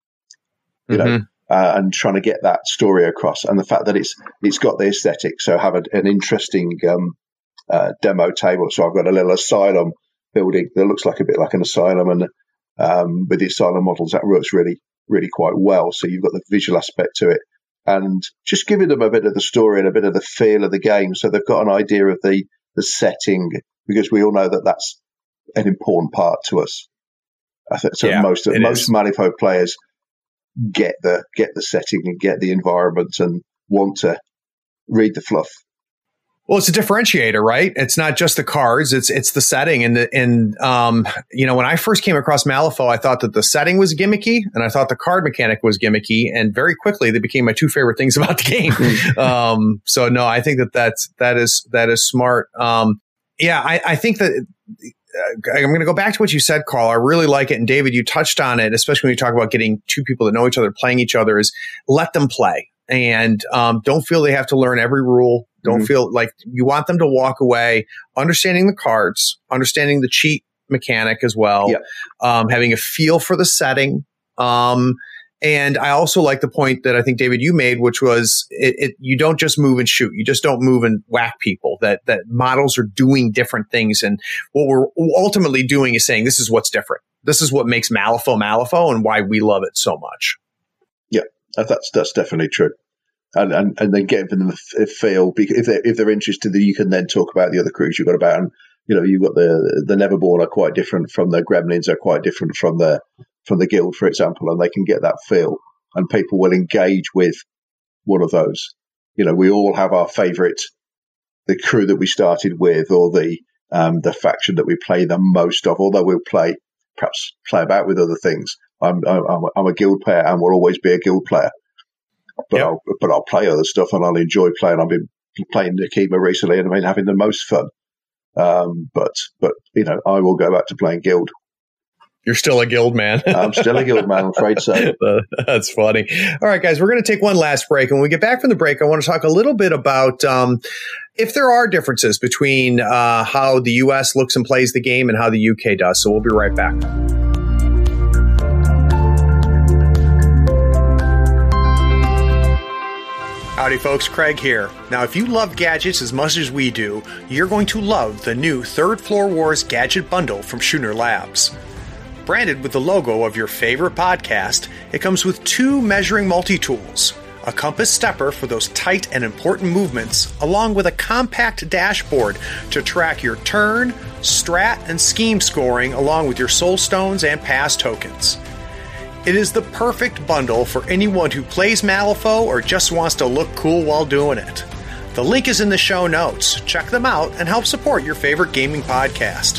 You mm-hmm. know, uh, and trying to get that story across, and the fact that it's it's got the aesthetic. So have a, an interesting um, uh, demo table. So I've got a little asylum building that looks like a bit like an asylum, and um, with the asylum models that works really, really quite well. So you've got the visual aspect to it, and just giving them a bit of the story and a bit of the feel of the game, so they've got an idea of the the setting, because we all know that that's an important part to us. I think so. Yeah, most most is. Malifaux players get the get the setting and get the environment and want to read the fluff. Well, it's a differentiator, right? It's not just the cards; it's it's the setting. And the and um, you know, when I first came across Malifaux, I thought that the setting was gimmicky, and I thought the card mechanic was gimmicky, and very quickly they became my two favorite things about the game. um, so no, I think that that's that is that is smart. Um, yeah, I, I think that. I'm going to go back to what you said, Carl. I really like it. And David, you touched on it, especially when you talk about getting two people that know each other, playing each other, is let them play. And um, don't feel they have to learn every rule. Don't mm-hmm. feel like you want them to walk away understanding the cards, understanding the cheat mechanic as well, yep. um, having a feel for the setting. Um, and I also like the point that I think, David, you made, which was it, it, you don't just move and shoot. You just don't move and whack people. That that models are doing different things. And what we're ultimately doing is saying this is what's different. This is what makes Malifaux Malifaux and why we love it so much. Yeah, that's that's definitely true. And and, and then giving them a feel, because if they're, if they're interested, you can then talk about the other crews you've got about. And, you know, you've got the, the Neverborn are quite different from the Gremlins, are quite different from the from the guild, for example, and they can get that feel, and people will engage with one of those. You know, we all have our favourite, the crew that we started with, or the um, the faction that we play the most of. Although we'll play, perhaps play about with other things. I'm I'm, I'm a guild player, and will always be a guild player. But yep. I'll but I'll play other stuff, and I'll enjoy playing. I've been playing Nekima recently, and I've been having the most fun. Um, but but you know, I will go back to playing guild. You're still a guild man. I'm still a guild man, I'm afraid so. That's funny. All right, guys, we're going to take one last break. And when we get back from the break, I want to talk a little bit about um, if there are differences between uh, how the U S looks and plays the game and how the U K does. So we'll be right back. Howdy, folks. Craig here. Now, if you love gadgets as much as we do, you're going to love the new Third Floor Wars Gadget Bundle from Schooner Labs. Branded with the logo of your favorite podcast, it comes with two measuring multi-tools, a compass stepper for those tight and important movements, along with a compact dashboard to track your turn, strat, and scheme scoring, along with your soul stones and pass tokens. It is the perfect bundle for anyone who plays Malifaux or just wants to look cool while doing it. The link is in the show notes. Check them out and help support your favorite gaming podcast.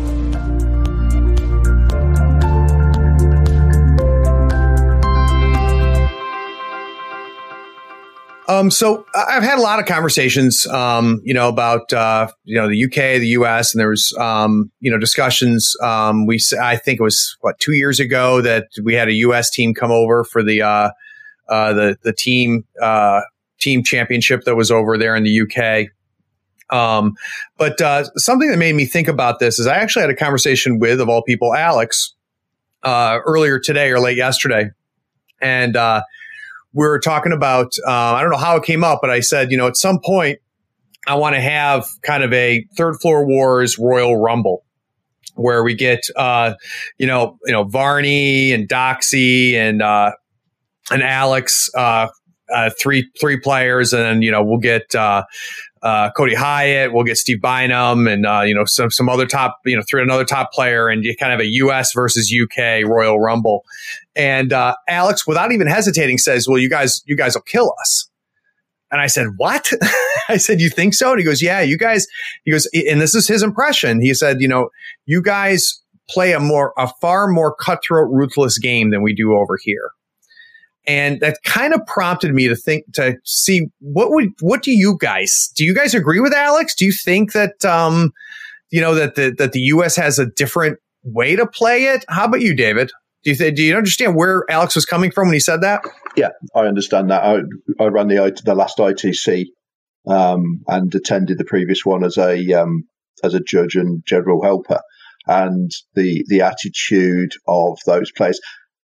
Um, so I've had a lot of conversations, um, you know, about, uh, you know, the U K, the U S, and there was, um, you know, discussions. Um, we, I think it was what, two years ago that we had a U S team come over for the, uh, uh, the, the team, uh, team championship that was over there in the U K. Um, but, uh, something that made me think about this is I actually had a conversation with, of all people, Alex, uh, earlier today or late yesterday. And, uh, we were talking about, uh, I don't know how it came up, but I said, you know, at some point, I want to have kind of a Third Floor Wars Royal Rumble where we get, uh, you know, you know, Varney and Doxy and uh, and Alex, uh, uh, three three players, and then, you know, we'll get uh, uh, Cody Hyatt, we'll get Steve Bynum, and uh, you know, some some other top, you know, through another top player, and you kind of a U S versus U K Royal Rumble. And uh, Alex, without even hesitating, says, "Well, you guys, you guys will kill us." And I said, "What?" I said, "You think so?" And he goes, "Yeah, you guys." He goes, and this is his impression. He said, "You know, you guys play a more, a far more cutthroat, ruthless game than we do over here." And that kind of prompted me to think, to see what would, what do you guys, do you guys agree with Alex? Do you think that, um, you know, that the that the U S has a different way to play it? How about you, David? Do you th- do you understand where Alex was coming from when he said that? Yeah, I understand that. I, I ran the the last I T C um, and attended the previous one as a um, as a judge and general helper. And the the attitude of those players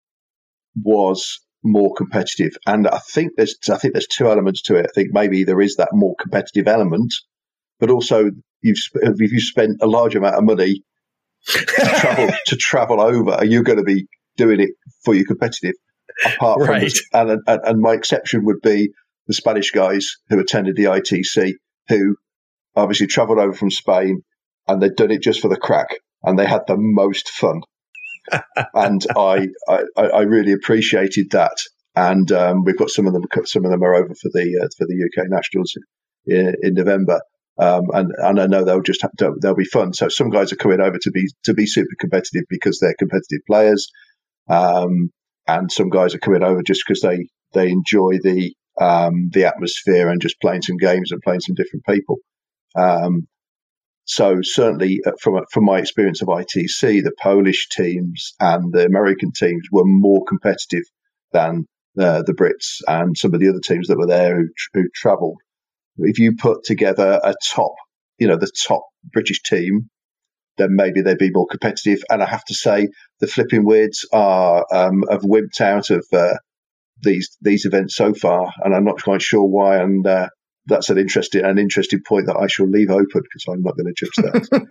was more competitive. And I think there's I think there's two elements to it. I think maybe there is that more competitive element, but also you've if you spent a large amount of money to travel to travel over, you're going to be doing it for your competitive. Apart from right. the, and, and and my exception would be the Spanish guys who attended the I T C, who obviously travelled over from Spain, and they'd done it just for the crack, and they had the most fun. And I, I I really appreciated that. And um, we've got some of them. Some of them are over for the uh, for the U K Nationals in, in November, um, and and I know they'll just have to, they'll be fun. So some guys are coming over to be to be super competitive because they're competitive players, um, and some guys are coming over just because they they enjoy the um, the atmosphere and just playing some games and playing some different people. Um, So certainly, from from my experience of I T C, the Polish teams and the American teams were more competitive than uh, the Brits and some of the other teams that were there who, who travelled. If you put together a top, you know, the top British team, then maybe they'd be more competitive. And I have to say, the Flipping Weirds are um, have wimped out of uh, these these events so far, and I'm not quite sure why. And uh, that's an interesting, an interesting point that I shall leave open because I'm not going to judge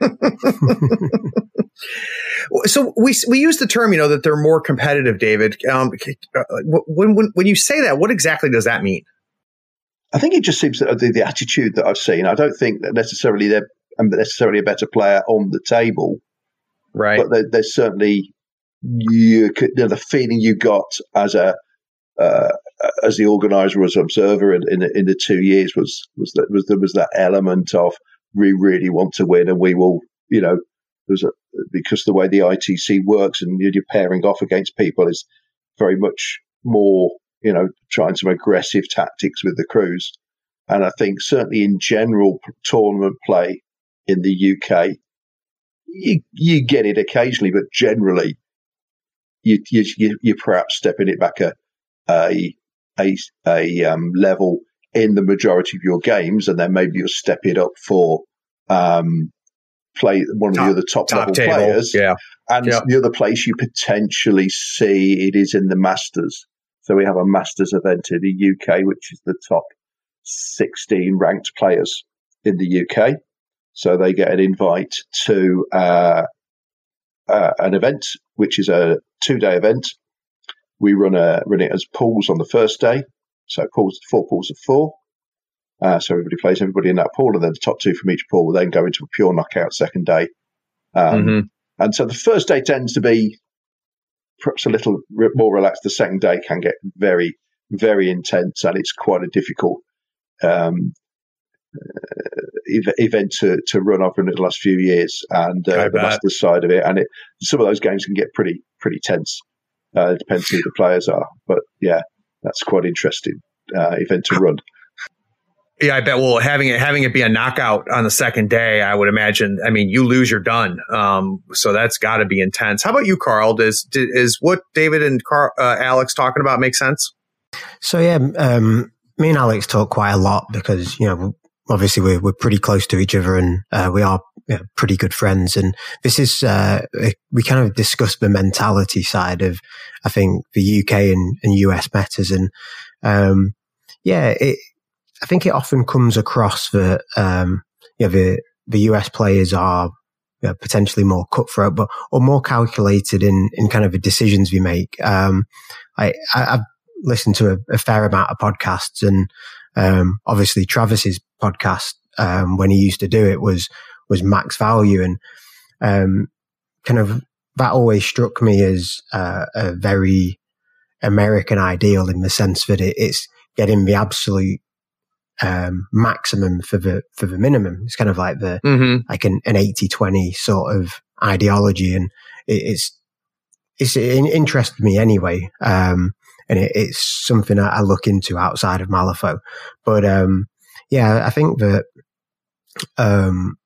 that. So we we use the term, you know, that they're more competitive, David. Um, when, when when you say that, what exactly does that mean? I think it just seems that the, the attitude that I've seen. I don't think that necessarily they're necessarily a better player on the table, right? But there, there's certainly you, could, you know, the feeling you got as a Uh, as the organizer, as observer in, in, in the two years was was that was there was that element of we really want to win and we will, you know, there's a, because the way the I T C works and you're pairing off against people is very much more, you know, trying some aggressive tactics with the crews. And I think certainly in general tournament play in the U K, you you get it occasionally, but generally you you you you're perhaps stepping it back a a a, a um, level in the majority of your games, and then maybe you'll step it up for um, play one of top, the other top, top level table. players. Yeah. And yeah. the other place you potentially see it is in the Masters. So we have a Masters event in the U K, which is the top sixteen ranked players in the U K. So they get an invite to uh, uh, an event, which is a two-day event. We run a run it as pools on the first day, so pools four pools of four. Uh, so everybody plays everybody in that pool, and then the top two from each pool will then go into a pure knockout second day. Um, mm-hmm. And so the first day tends to be perhaps a little more relaxed. The second day can get very, very intense, and it's quite a difficult um, uh, event to, to run over in the last few years. And uh, the Masters side of it, and it, some of those games can get pretty, pretty tense. Uh, it depends who the players are, but yeah, that's quite interesting uh, event to run. Yeah, I bet. Well, having it having it be a knockout on the second day, I would imagine. I mean, you lose, you're done. Um, so that's got to be intense. How about you, Carl? Does is what David and Carl, uh, Alex talking about make sense? So yeah, um, me and Alex talk quite a lot because you know obviously we're we're pretty close to each other and uh, we are you know, pretty good friends. And this is uh, we kind of discussed the mentality side of I think the U K and, and U S metas, and um, yeah, it. I think it often comes across that um, you know, the the U S players are you know, potentially more cutthroat, but or more calculated in in kind of the decisions we make. Um, I, I I've listened to a, a fair amount of podcasts, and um, obviously Travis's podcast um, when he used to do it was was Max Value, and um, kind of that always struck me as uh, a very American ideal in the sense that it, it's getting the absolute um, maximum for the, for the minimum. It's kind of like the, mm-hmm. like an, an eighty twenty sort of ideology. And it, it's, it's, it interested me anyway. Um, and it, it's something I, I look into outside of Malifaux. But, um, yeah, I think that, um,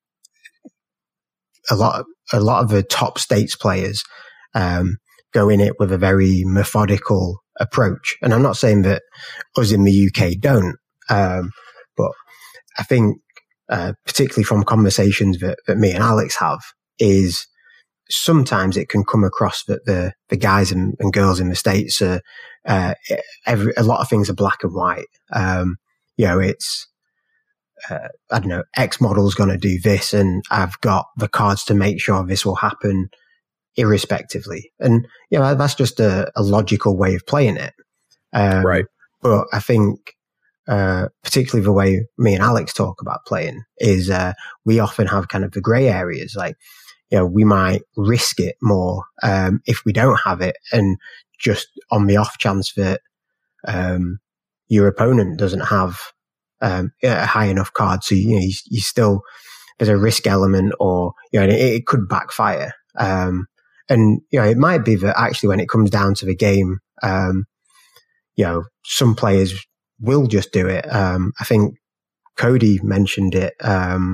a lot, a lot of the top states players, um, go in it with a very methodical approach. And I'm not saying that us in the U K don't. Um, but I think, uh, particularly from conversations that, that me and Alex have, is sometimes it can come across that the, the guys and, and girls in the States are, uh, every, a lot of things are black and white. Um, you know, it's, uh, I don't know, X model's going to do this and I've got the cards to make sure this will happen irrespectively. And, you know, that's just a, a logical way of playing it. Um, right. But I think, uh, particularly the way me and Alex talk about playing is, uh, we often have kind of the gray areas. Like, you know, we might risk it more, um, if we don't have it, and just on the off chance that, um, your opponent doesn't have, um, a high enough card. So, you know, you, you still, there's a risk element, or, you know, it, it could backfire. Um, and, you know, it might be that actually when it comes down to the game, um, you know, some players will just do it. Um, I think Cody mentioned it, um,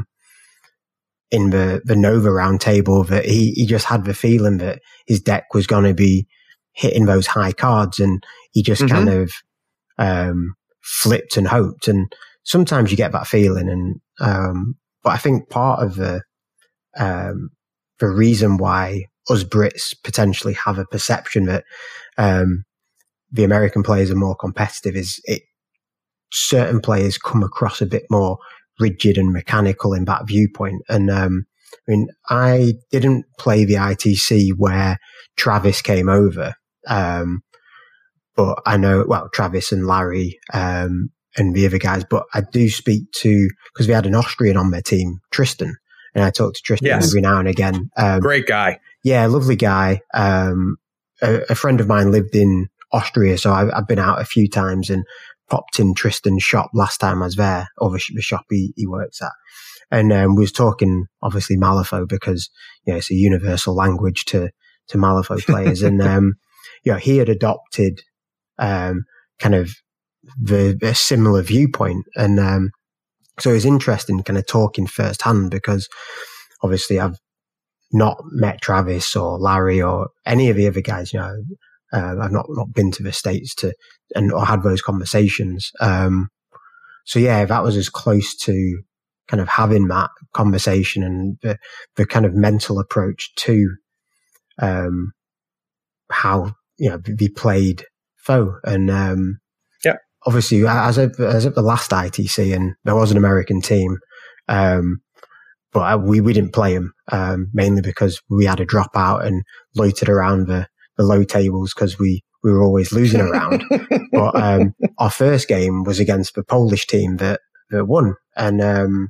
in the, the Nova round table, that he, he just had the feeling that his deck was going to be hitting those high cards, and he just mm-hmm. kind of, um, flipped and hoped. And sometimes you get that feeling. And, um, but I think part of the, um, the reason why us Brits potentially have a perception that, um, the American players are more competitive is it, certain players come across a bit more rigid and mechanical in that viewpoint. And, um, I mean, I didn't play the I T C where Travis came over. Um, but I know, well, Travis and Larry, um, and the other guys, but I do speak to, because we had an Austrian on their team, Tristan, and I talk to Tristan yes. every now and again. Um, Great guy. Yeah, lovely guy. Um, a, a friend of mine lived in Austria, so I, I've been out a few times and popped in Tristan's shop last time I was there, or the, the shop he, he works at. And um, we was talking, obviously, Malifaux, because, you know, it's a universal language to, to Malifaux players. and, um, you know, he had adopted um, kind of the, the similar viewpoint. And um, so it was interesting kind of talking firsthand, because obviously I've not met Travis or Larry or any of the other guys, you know. Uh, I've not, not been to the States to, and or had those conversations. Um, so yeah, that was as close to kind of having that conversation and the, the kind of mental approach to, um, how, you know, we played foe. And, um, yeah, obviously as of, as of the last I T C, and there was an American team, um, but we, we didn't play them, um, mainly because we had a dropout and loitered around the, the low tables, because we, we were always losing around. But um, our first game was against the Polish team that, that won. And um,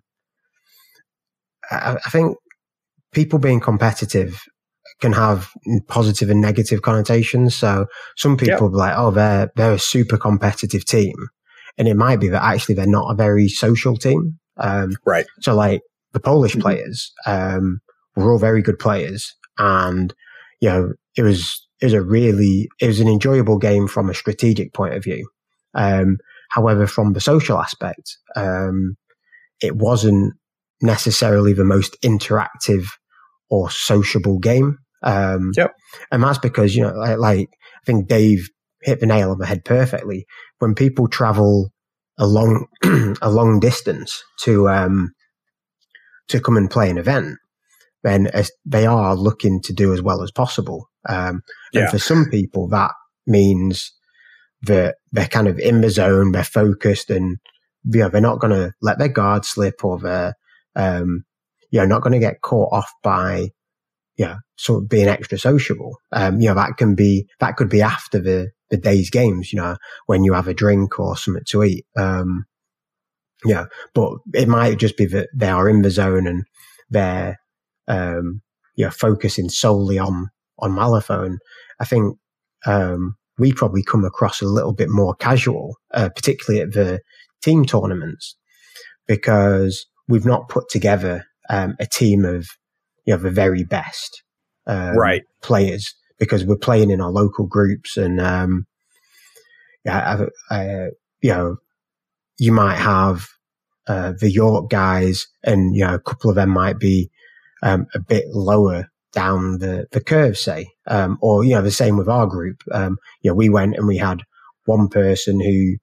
I, I think people being competitive can have positive and negative connotations. So some people will be like, oh, they're, they're a super competitive team. And it might be that actually they're not a very social team. Um, right. So like the Polish mm-hmm. players um, were all very good players. And, you know, it was, it was a really, it was an enjoyable game from a strategic point of view. Um, however, from the social aspect, um, it wasn't necessarily the most interactive or sociable game. Um, yep. And that's because, you know, like, like, I think Dave hit the nail on the head perfectly. When people travel a long, a long distance to, um, to come and play an event, then as they are looking to do as well as possible. Um, and yeah. for some people, that means that they're kind of in the zone, they're focused, and, you know, they're not going to let their guard slip, or they're, um, you know, not going to get caught off by, you know, sort of being extra sociable. Um, you know, that can be, that could be after the, the day's games, you know, when you have a drink or something to eat. Um, yeah, but it might just be that they are in the zone and they're, um, you know, focusing solely on, on Malifaux. And I think, um, we probably come across a little bit more casual, uh, particularly at the team tournaments, because we've not put together, um, a team of, you know, the very best, um, right. players, because we're playing in our local groups. And, um, yeah, I, I, you know, you might have, uh, the York guys, and, you know, a couple of them might be, um, a bit lower down the, the curve, say, um, or, you know, the same with our group. Um, you know, we went and we had one person who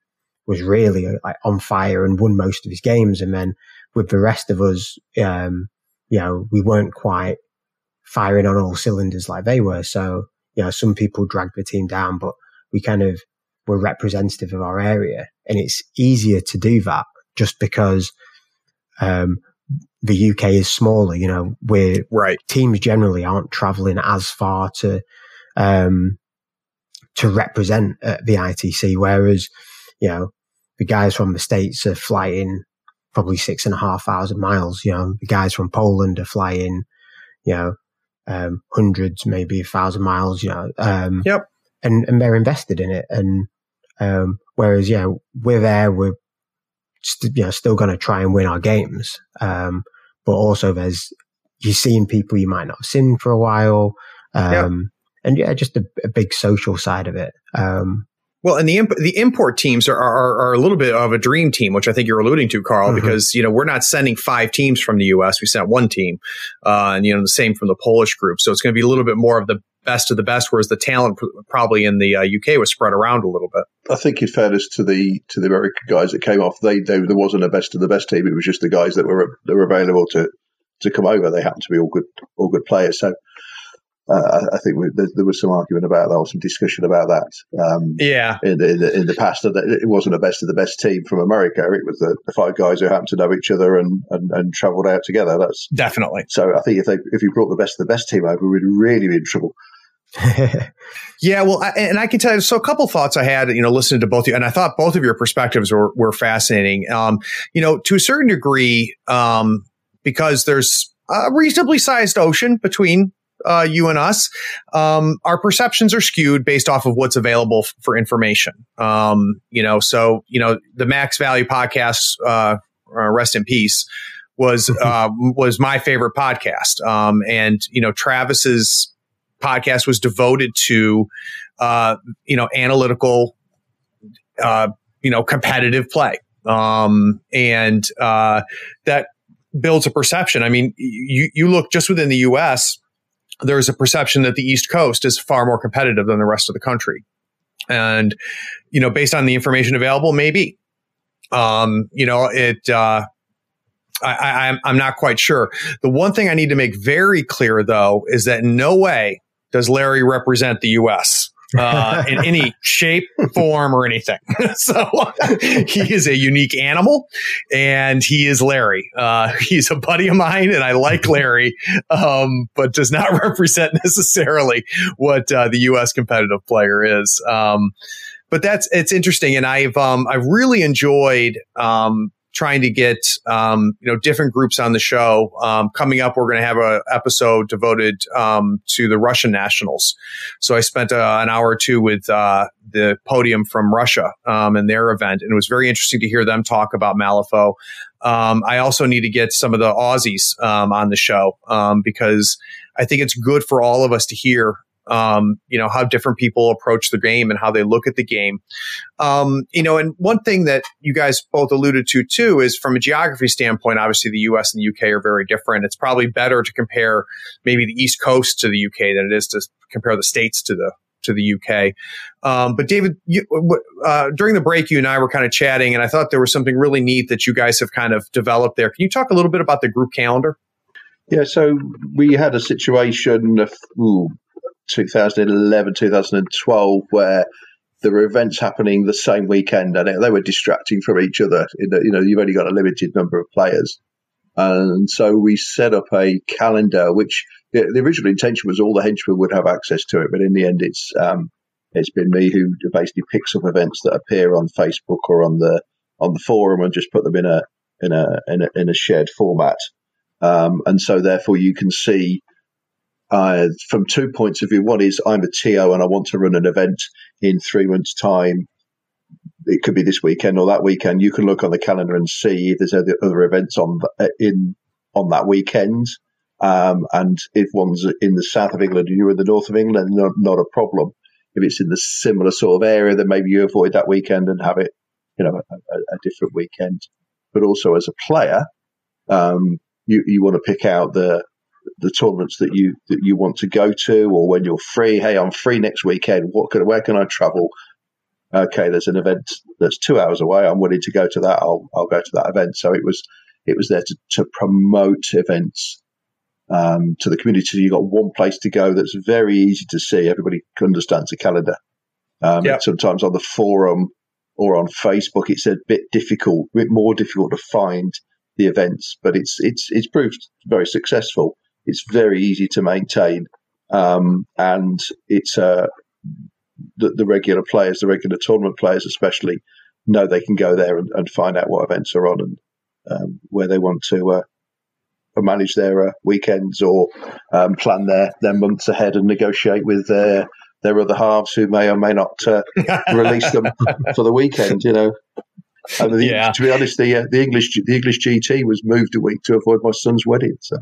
was really like on fire and won most of his games. And then with the rest of us, um, you know, we weren't quite firing on all cylinders like they were. So, you know, some people dragged the team down, but we kind of were representative of our area. And it's easier to do that just because, um, the U K is smaller, you know, where right. teams generally aren't traveling as far to, um, to represent at the I T C. Whereas, you know, the guys from the States are flying probably six and a half thousand miles. You know, the guys from Poland are flying, you know, um, hundreds, maybe a thousand miles, you know, um, yep. and, and they're invested in it. And, um, whereas, yeah, we're there, we're, st- you know, still going to try and win our games. Um, but also there's, you're seeing people you might not have seen for a while. Um, yep. and yeah, just a, a big social side of it. Um, Well, and the imp- the import teams are, are are a little bit of a dream team, which I think you're alluding to, Carl, mm-hmm. because, you know, we're not sending five teams from the U S. We sent one team, uh, and, you know, the same from the Polish group. So it's going to be a little bit more of the best of the best, whereas the talent pr- probably in the uh, U K was spread around a little bit. I think in fairness to the to the American guys that came off, they, they there wasn't a best of the best team. It was just the guys that were that were available to to come over. They happened to be all good all good players. So. Uh, I think we, there, there was some argument about that, or some discussion about that. Um, yeah. In the, in, the, in the past, that it wasn't a best of the best team from America. It was the, the five guys who happened to know each other and, and, and travelled out together. That's definitely. So I think if they if you brought the best of the best team over, we'd really be in trouble. Yeah, well, I, and I can tell you, so a couple thoughts I had, you know, listening to both of you, and I thought both of your perspectives were were fascinating. Um, you know, to a certain degree, um, because there's a reasonably sized ocean between Uh, you and us, um, our perceptions are skewed based off of what's available f- for information. Um, you know, so, you know, the Max Value podcast, uh, uh rest in peace, was, uh, was my favorite podcast. Um, and, you know, Travis's podcast was devoted to, uh, you know, analytical, uh, you know, competitive play. Um, and, uh, that builds a perception. I mean, you, you look just within the U S, there's a perception that the East Coast is far more competitive than the rest of the country. And, you know, based on the information available, maybe, um, you know, it, uh, I, I, I'm not quite sure. The one thing I need to make very clear, though, is that in no way does Larry represent the U S uh, in any shape, form, or anything. So he is a unique animal, and he is Larry. Uh, he's a buddy of mine, and I like Larry, um, but does not represent necessarily what uh, the U S competitive player is. Um, but that's it's interesting, and I've um, I've really enjoyed. Um, trying to get, um, you know, different groups on the show. Um, coming up, we're going to have an episode devoted, um, to the Russian nationals. So I spent uh, an hour or two with, uh, the podium from Russia, um, and their event. And it was very interesting to hear them talk about Malifaux. Um, I also need to get some of the Aussies, um, on the show, um, because I think it's good for all of us to hear, um, you know, how different people approach the game and how they look at the game. Um, you know, and one thing that you guys both alluded to too is from a geography standpoint, obviously the U S and the U K are very different. It's probably better to compare maybe the East Coast to the U K than it is to compare the States to the to the U K. Um, but David, you, uh, during the break, you and I were kind of chatting, and I thought there was something really neat that you guys have kind of developed there. Can you talk a little bit about the group calendar? Yeah, so we had a situation of, ooh, twenty eleven, twenty twelve, where there were events happening the same weekend, and they were distracting from each other. You know, you've only got a limited number of players. And so we set up a calendar, which the, the original intention was all the henchmen would have access to it. But in the end, it's um, it's been me who basically picks up events that appear on Facebook or on the on the forum and just put them in a in a in a, in a shared format. Um, and so therefore you can see Uh, from two points of view. One is I'm a T O and I want to run an event in three months' time. It could be this weekend or that weekend. You can look on the calendar and see if there's other, other events on in on that weekend. Um, and if one's in the south of England and you're in the north of England, not, not a problem. If it's in the similar sort of area, then maybe you avoid that weekend and have it, you know, a, a different weekend. But also as a player, um, you you want to pick out the the tournaments that you that you want to go to, or when you're free. Hey, I'm free next weekend. What can where can I travel? okay, there's an event that's two hours away. I'm willing to go to that. I'll I'll go to that event. So it was it was there to, to promote events um, to the community. So you got one place to go that's very easy to see. Everybody understands the calendar. Um, yep. Sometimes on the forum or on Facebook, it's a bit difficult, a bit more difficult to find the events, but it's it's it's proved very successful. It's very easy to maintain, um, and it's uh, the, the regular players, the regular tournament players especially, know they can go there and, and find out what events are on and um, where they want to uh, manage their uh, weekends or um, plan their, their months ahead and negotiate with their their other halves who may or may not uh, release them for the weekend. You know. And the, yeah. To be honest, the uh, the English the English G T was moved a week to avoid my son's wedding. So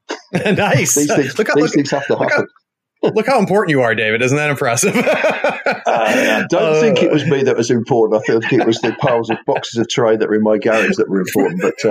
nice. These things, look how, these look, things have to look happen. How, look how important you are, David. Isn't that impressive? uh, I don't uh, think it was me that was important. I think it was the piles of boxes of tray that were in my garage that were important. But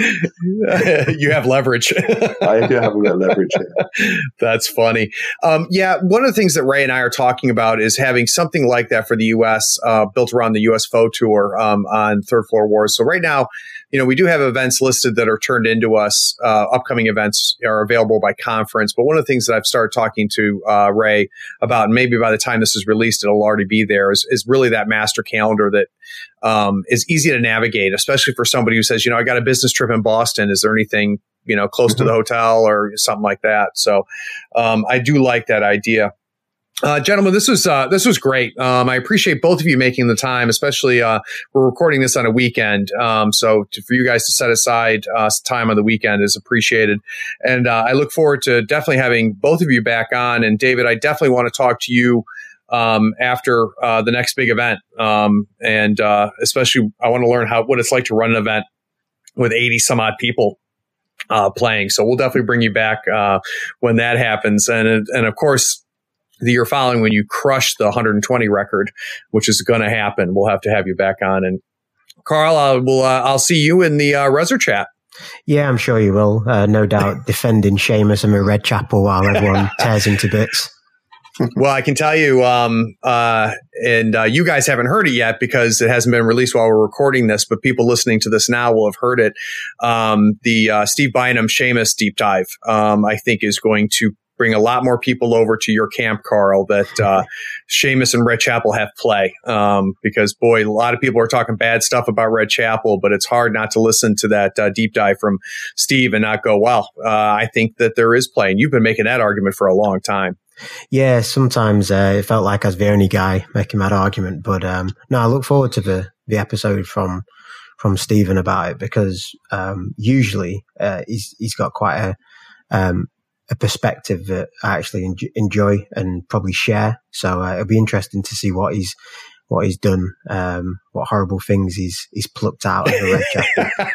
uh, you have leverage. I do have a bit of leverage. Yeah. That's funny. Um, yeah, one of the things that Ray and I are talking about is having something like that for the U S uh, built around the U S F O Tour um, on Third Floor Wars. So right now, you know, we do have events listed that are turned into us. Uh, upcoming events are available by conference. But one of the things that I've started talking to uh, Ray about, and maybe by the time this is released, it'll already be there, is, is really that master calendar that um, is easy to navigate, especially for somebody who says, you know, I got a business trip in Boston. Is there anything, you know, close mm-hmm. to the hotel or something like that? So um, I do like that idea. Uh, gentlemen, this was uh, this was great. Um, I appreciate both of you making the time, especially uh, we're recording this on a weekend. Um, so to, for you guys to set aside uh, time on the weekend is appreciated. And uh, I look forward to definitely having both of you back on. And David, I definitely want to talk to you um, after uh, the next big event. Um, and uh, especially I want to learn how what it's like to run an event with eighty some odd people uh, playing. So we'll definitely bring you back uh, when that happens. And and of course, the year following, when you crush the one hundred twenty record, which is going to happen, we'll have to have you back on. And Carl, I will, uh, I'll see you in the uh, Reser chat. Yeah, I'm sure you will. Uh, no doubt defending Seamus and Red Chapel while everyone tears into bits. Well, I can tell you, um, uh, and uh, you guys haven't heard it yet because it hasn't been released while we're recording this, but people listening to this now will have heard it. Um, the uh, Steve Bynum Seamus deep dive, um, I think, is going to bring a lot more people over to your camp, Carl, that uh, Seamus and Red Chapel have play. Um, because, boy, a lot of people are talking bad stuff about Red Chapel, but it's hard not to listen to that uh, deep dive from Steve and not go, well, uh, I think that there is play. And you've been making that argument for a long time. Yeah, sometimes uh, it felt like I was the only guy making that argument. But um, no, I look forward to the, the episode from from Stephen about it because um, usually uh, he's he's got quite a um, a perspective that I actually en- enjoy and probably share. So uh, it'll be interesting to see what he's what he's done, um, what horrible things he's he's plucked out of the Red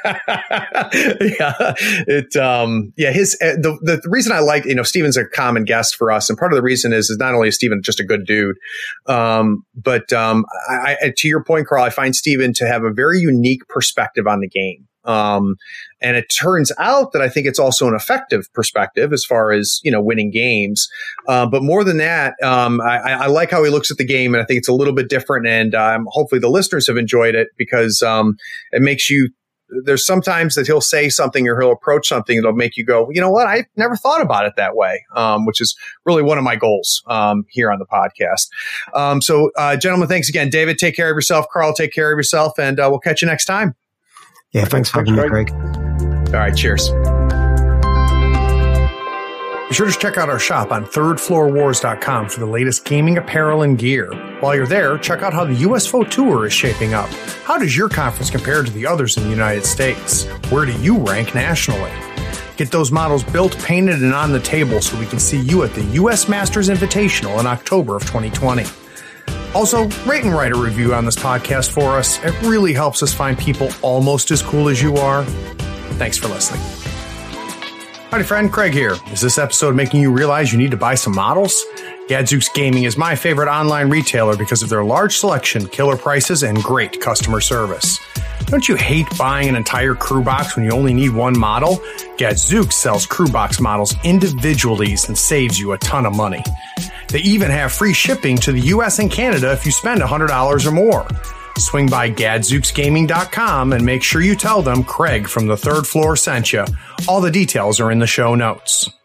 Chapel. yeah, it um, yeah. His uh, the the reason I like you know Stephen's a common guest for us, and part of the reason is is not only is Stephen just a good dude, um, but um, I, I, to your point, Carl, I find Stephen to have a very unique perspective on the game. Um, and it turns out that I think it's also an effective perspective as far as, you know, winning games. Uh, but more than that, um, I, I like how he looks at the game, and I think it's a little bit different. And um, hopefully the listeners have enjoyed it because um, it makes you, there's sometimes that he'll say something or he'll approach something that'll make you go, you know what, I never thought about it that way, um, which is really one of my goals um, here on the podcast. Um, so, uh, gentlemen, thanks again. David, take care of yourself. Carl, take care of yourself, and uh, we'll catch you next time. Yeah, thanks for having me, Craig. All right, cheers. Be sure to check out our shop on third floor wars dot com for the latest gaming apparel and gear. While you're there, check out how the U S F O Tour is shaping up. How does your conference compare to the others in the United States? Where do you rank nationally? Get those models built, painted, and on the table so we can see you at the U S Masters Invitational in October of twenty twenty. Also, rate and write a review on this podcast for us. It really helps us find people almost as cool as you are. Thanks for listening. Howdy, friend. Craig here. Is this episode making you realize you need to buy some models? Gadzooks Gaming is my favorite online retailer because of their large selection, killer prices, and great customer service. Don't you hate buying an entire crew box when you only need one model? Gadzooks sells crew box models individually and saves you a ton of money. They even have free shipping to the U S and Canada if you spend one hundred dollars or more. Swing by gadzooks gaming dot com and make sure you tell them Craig from the third floor sent you. All the details are in the show notes.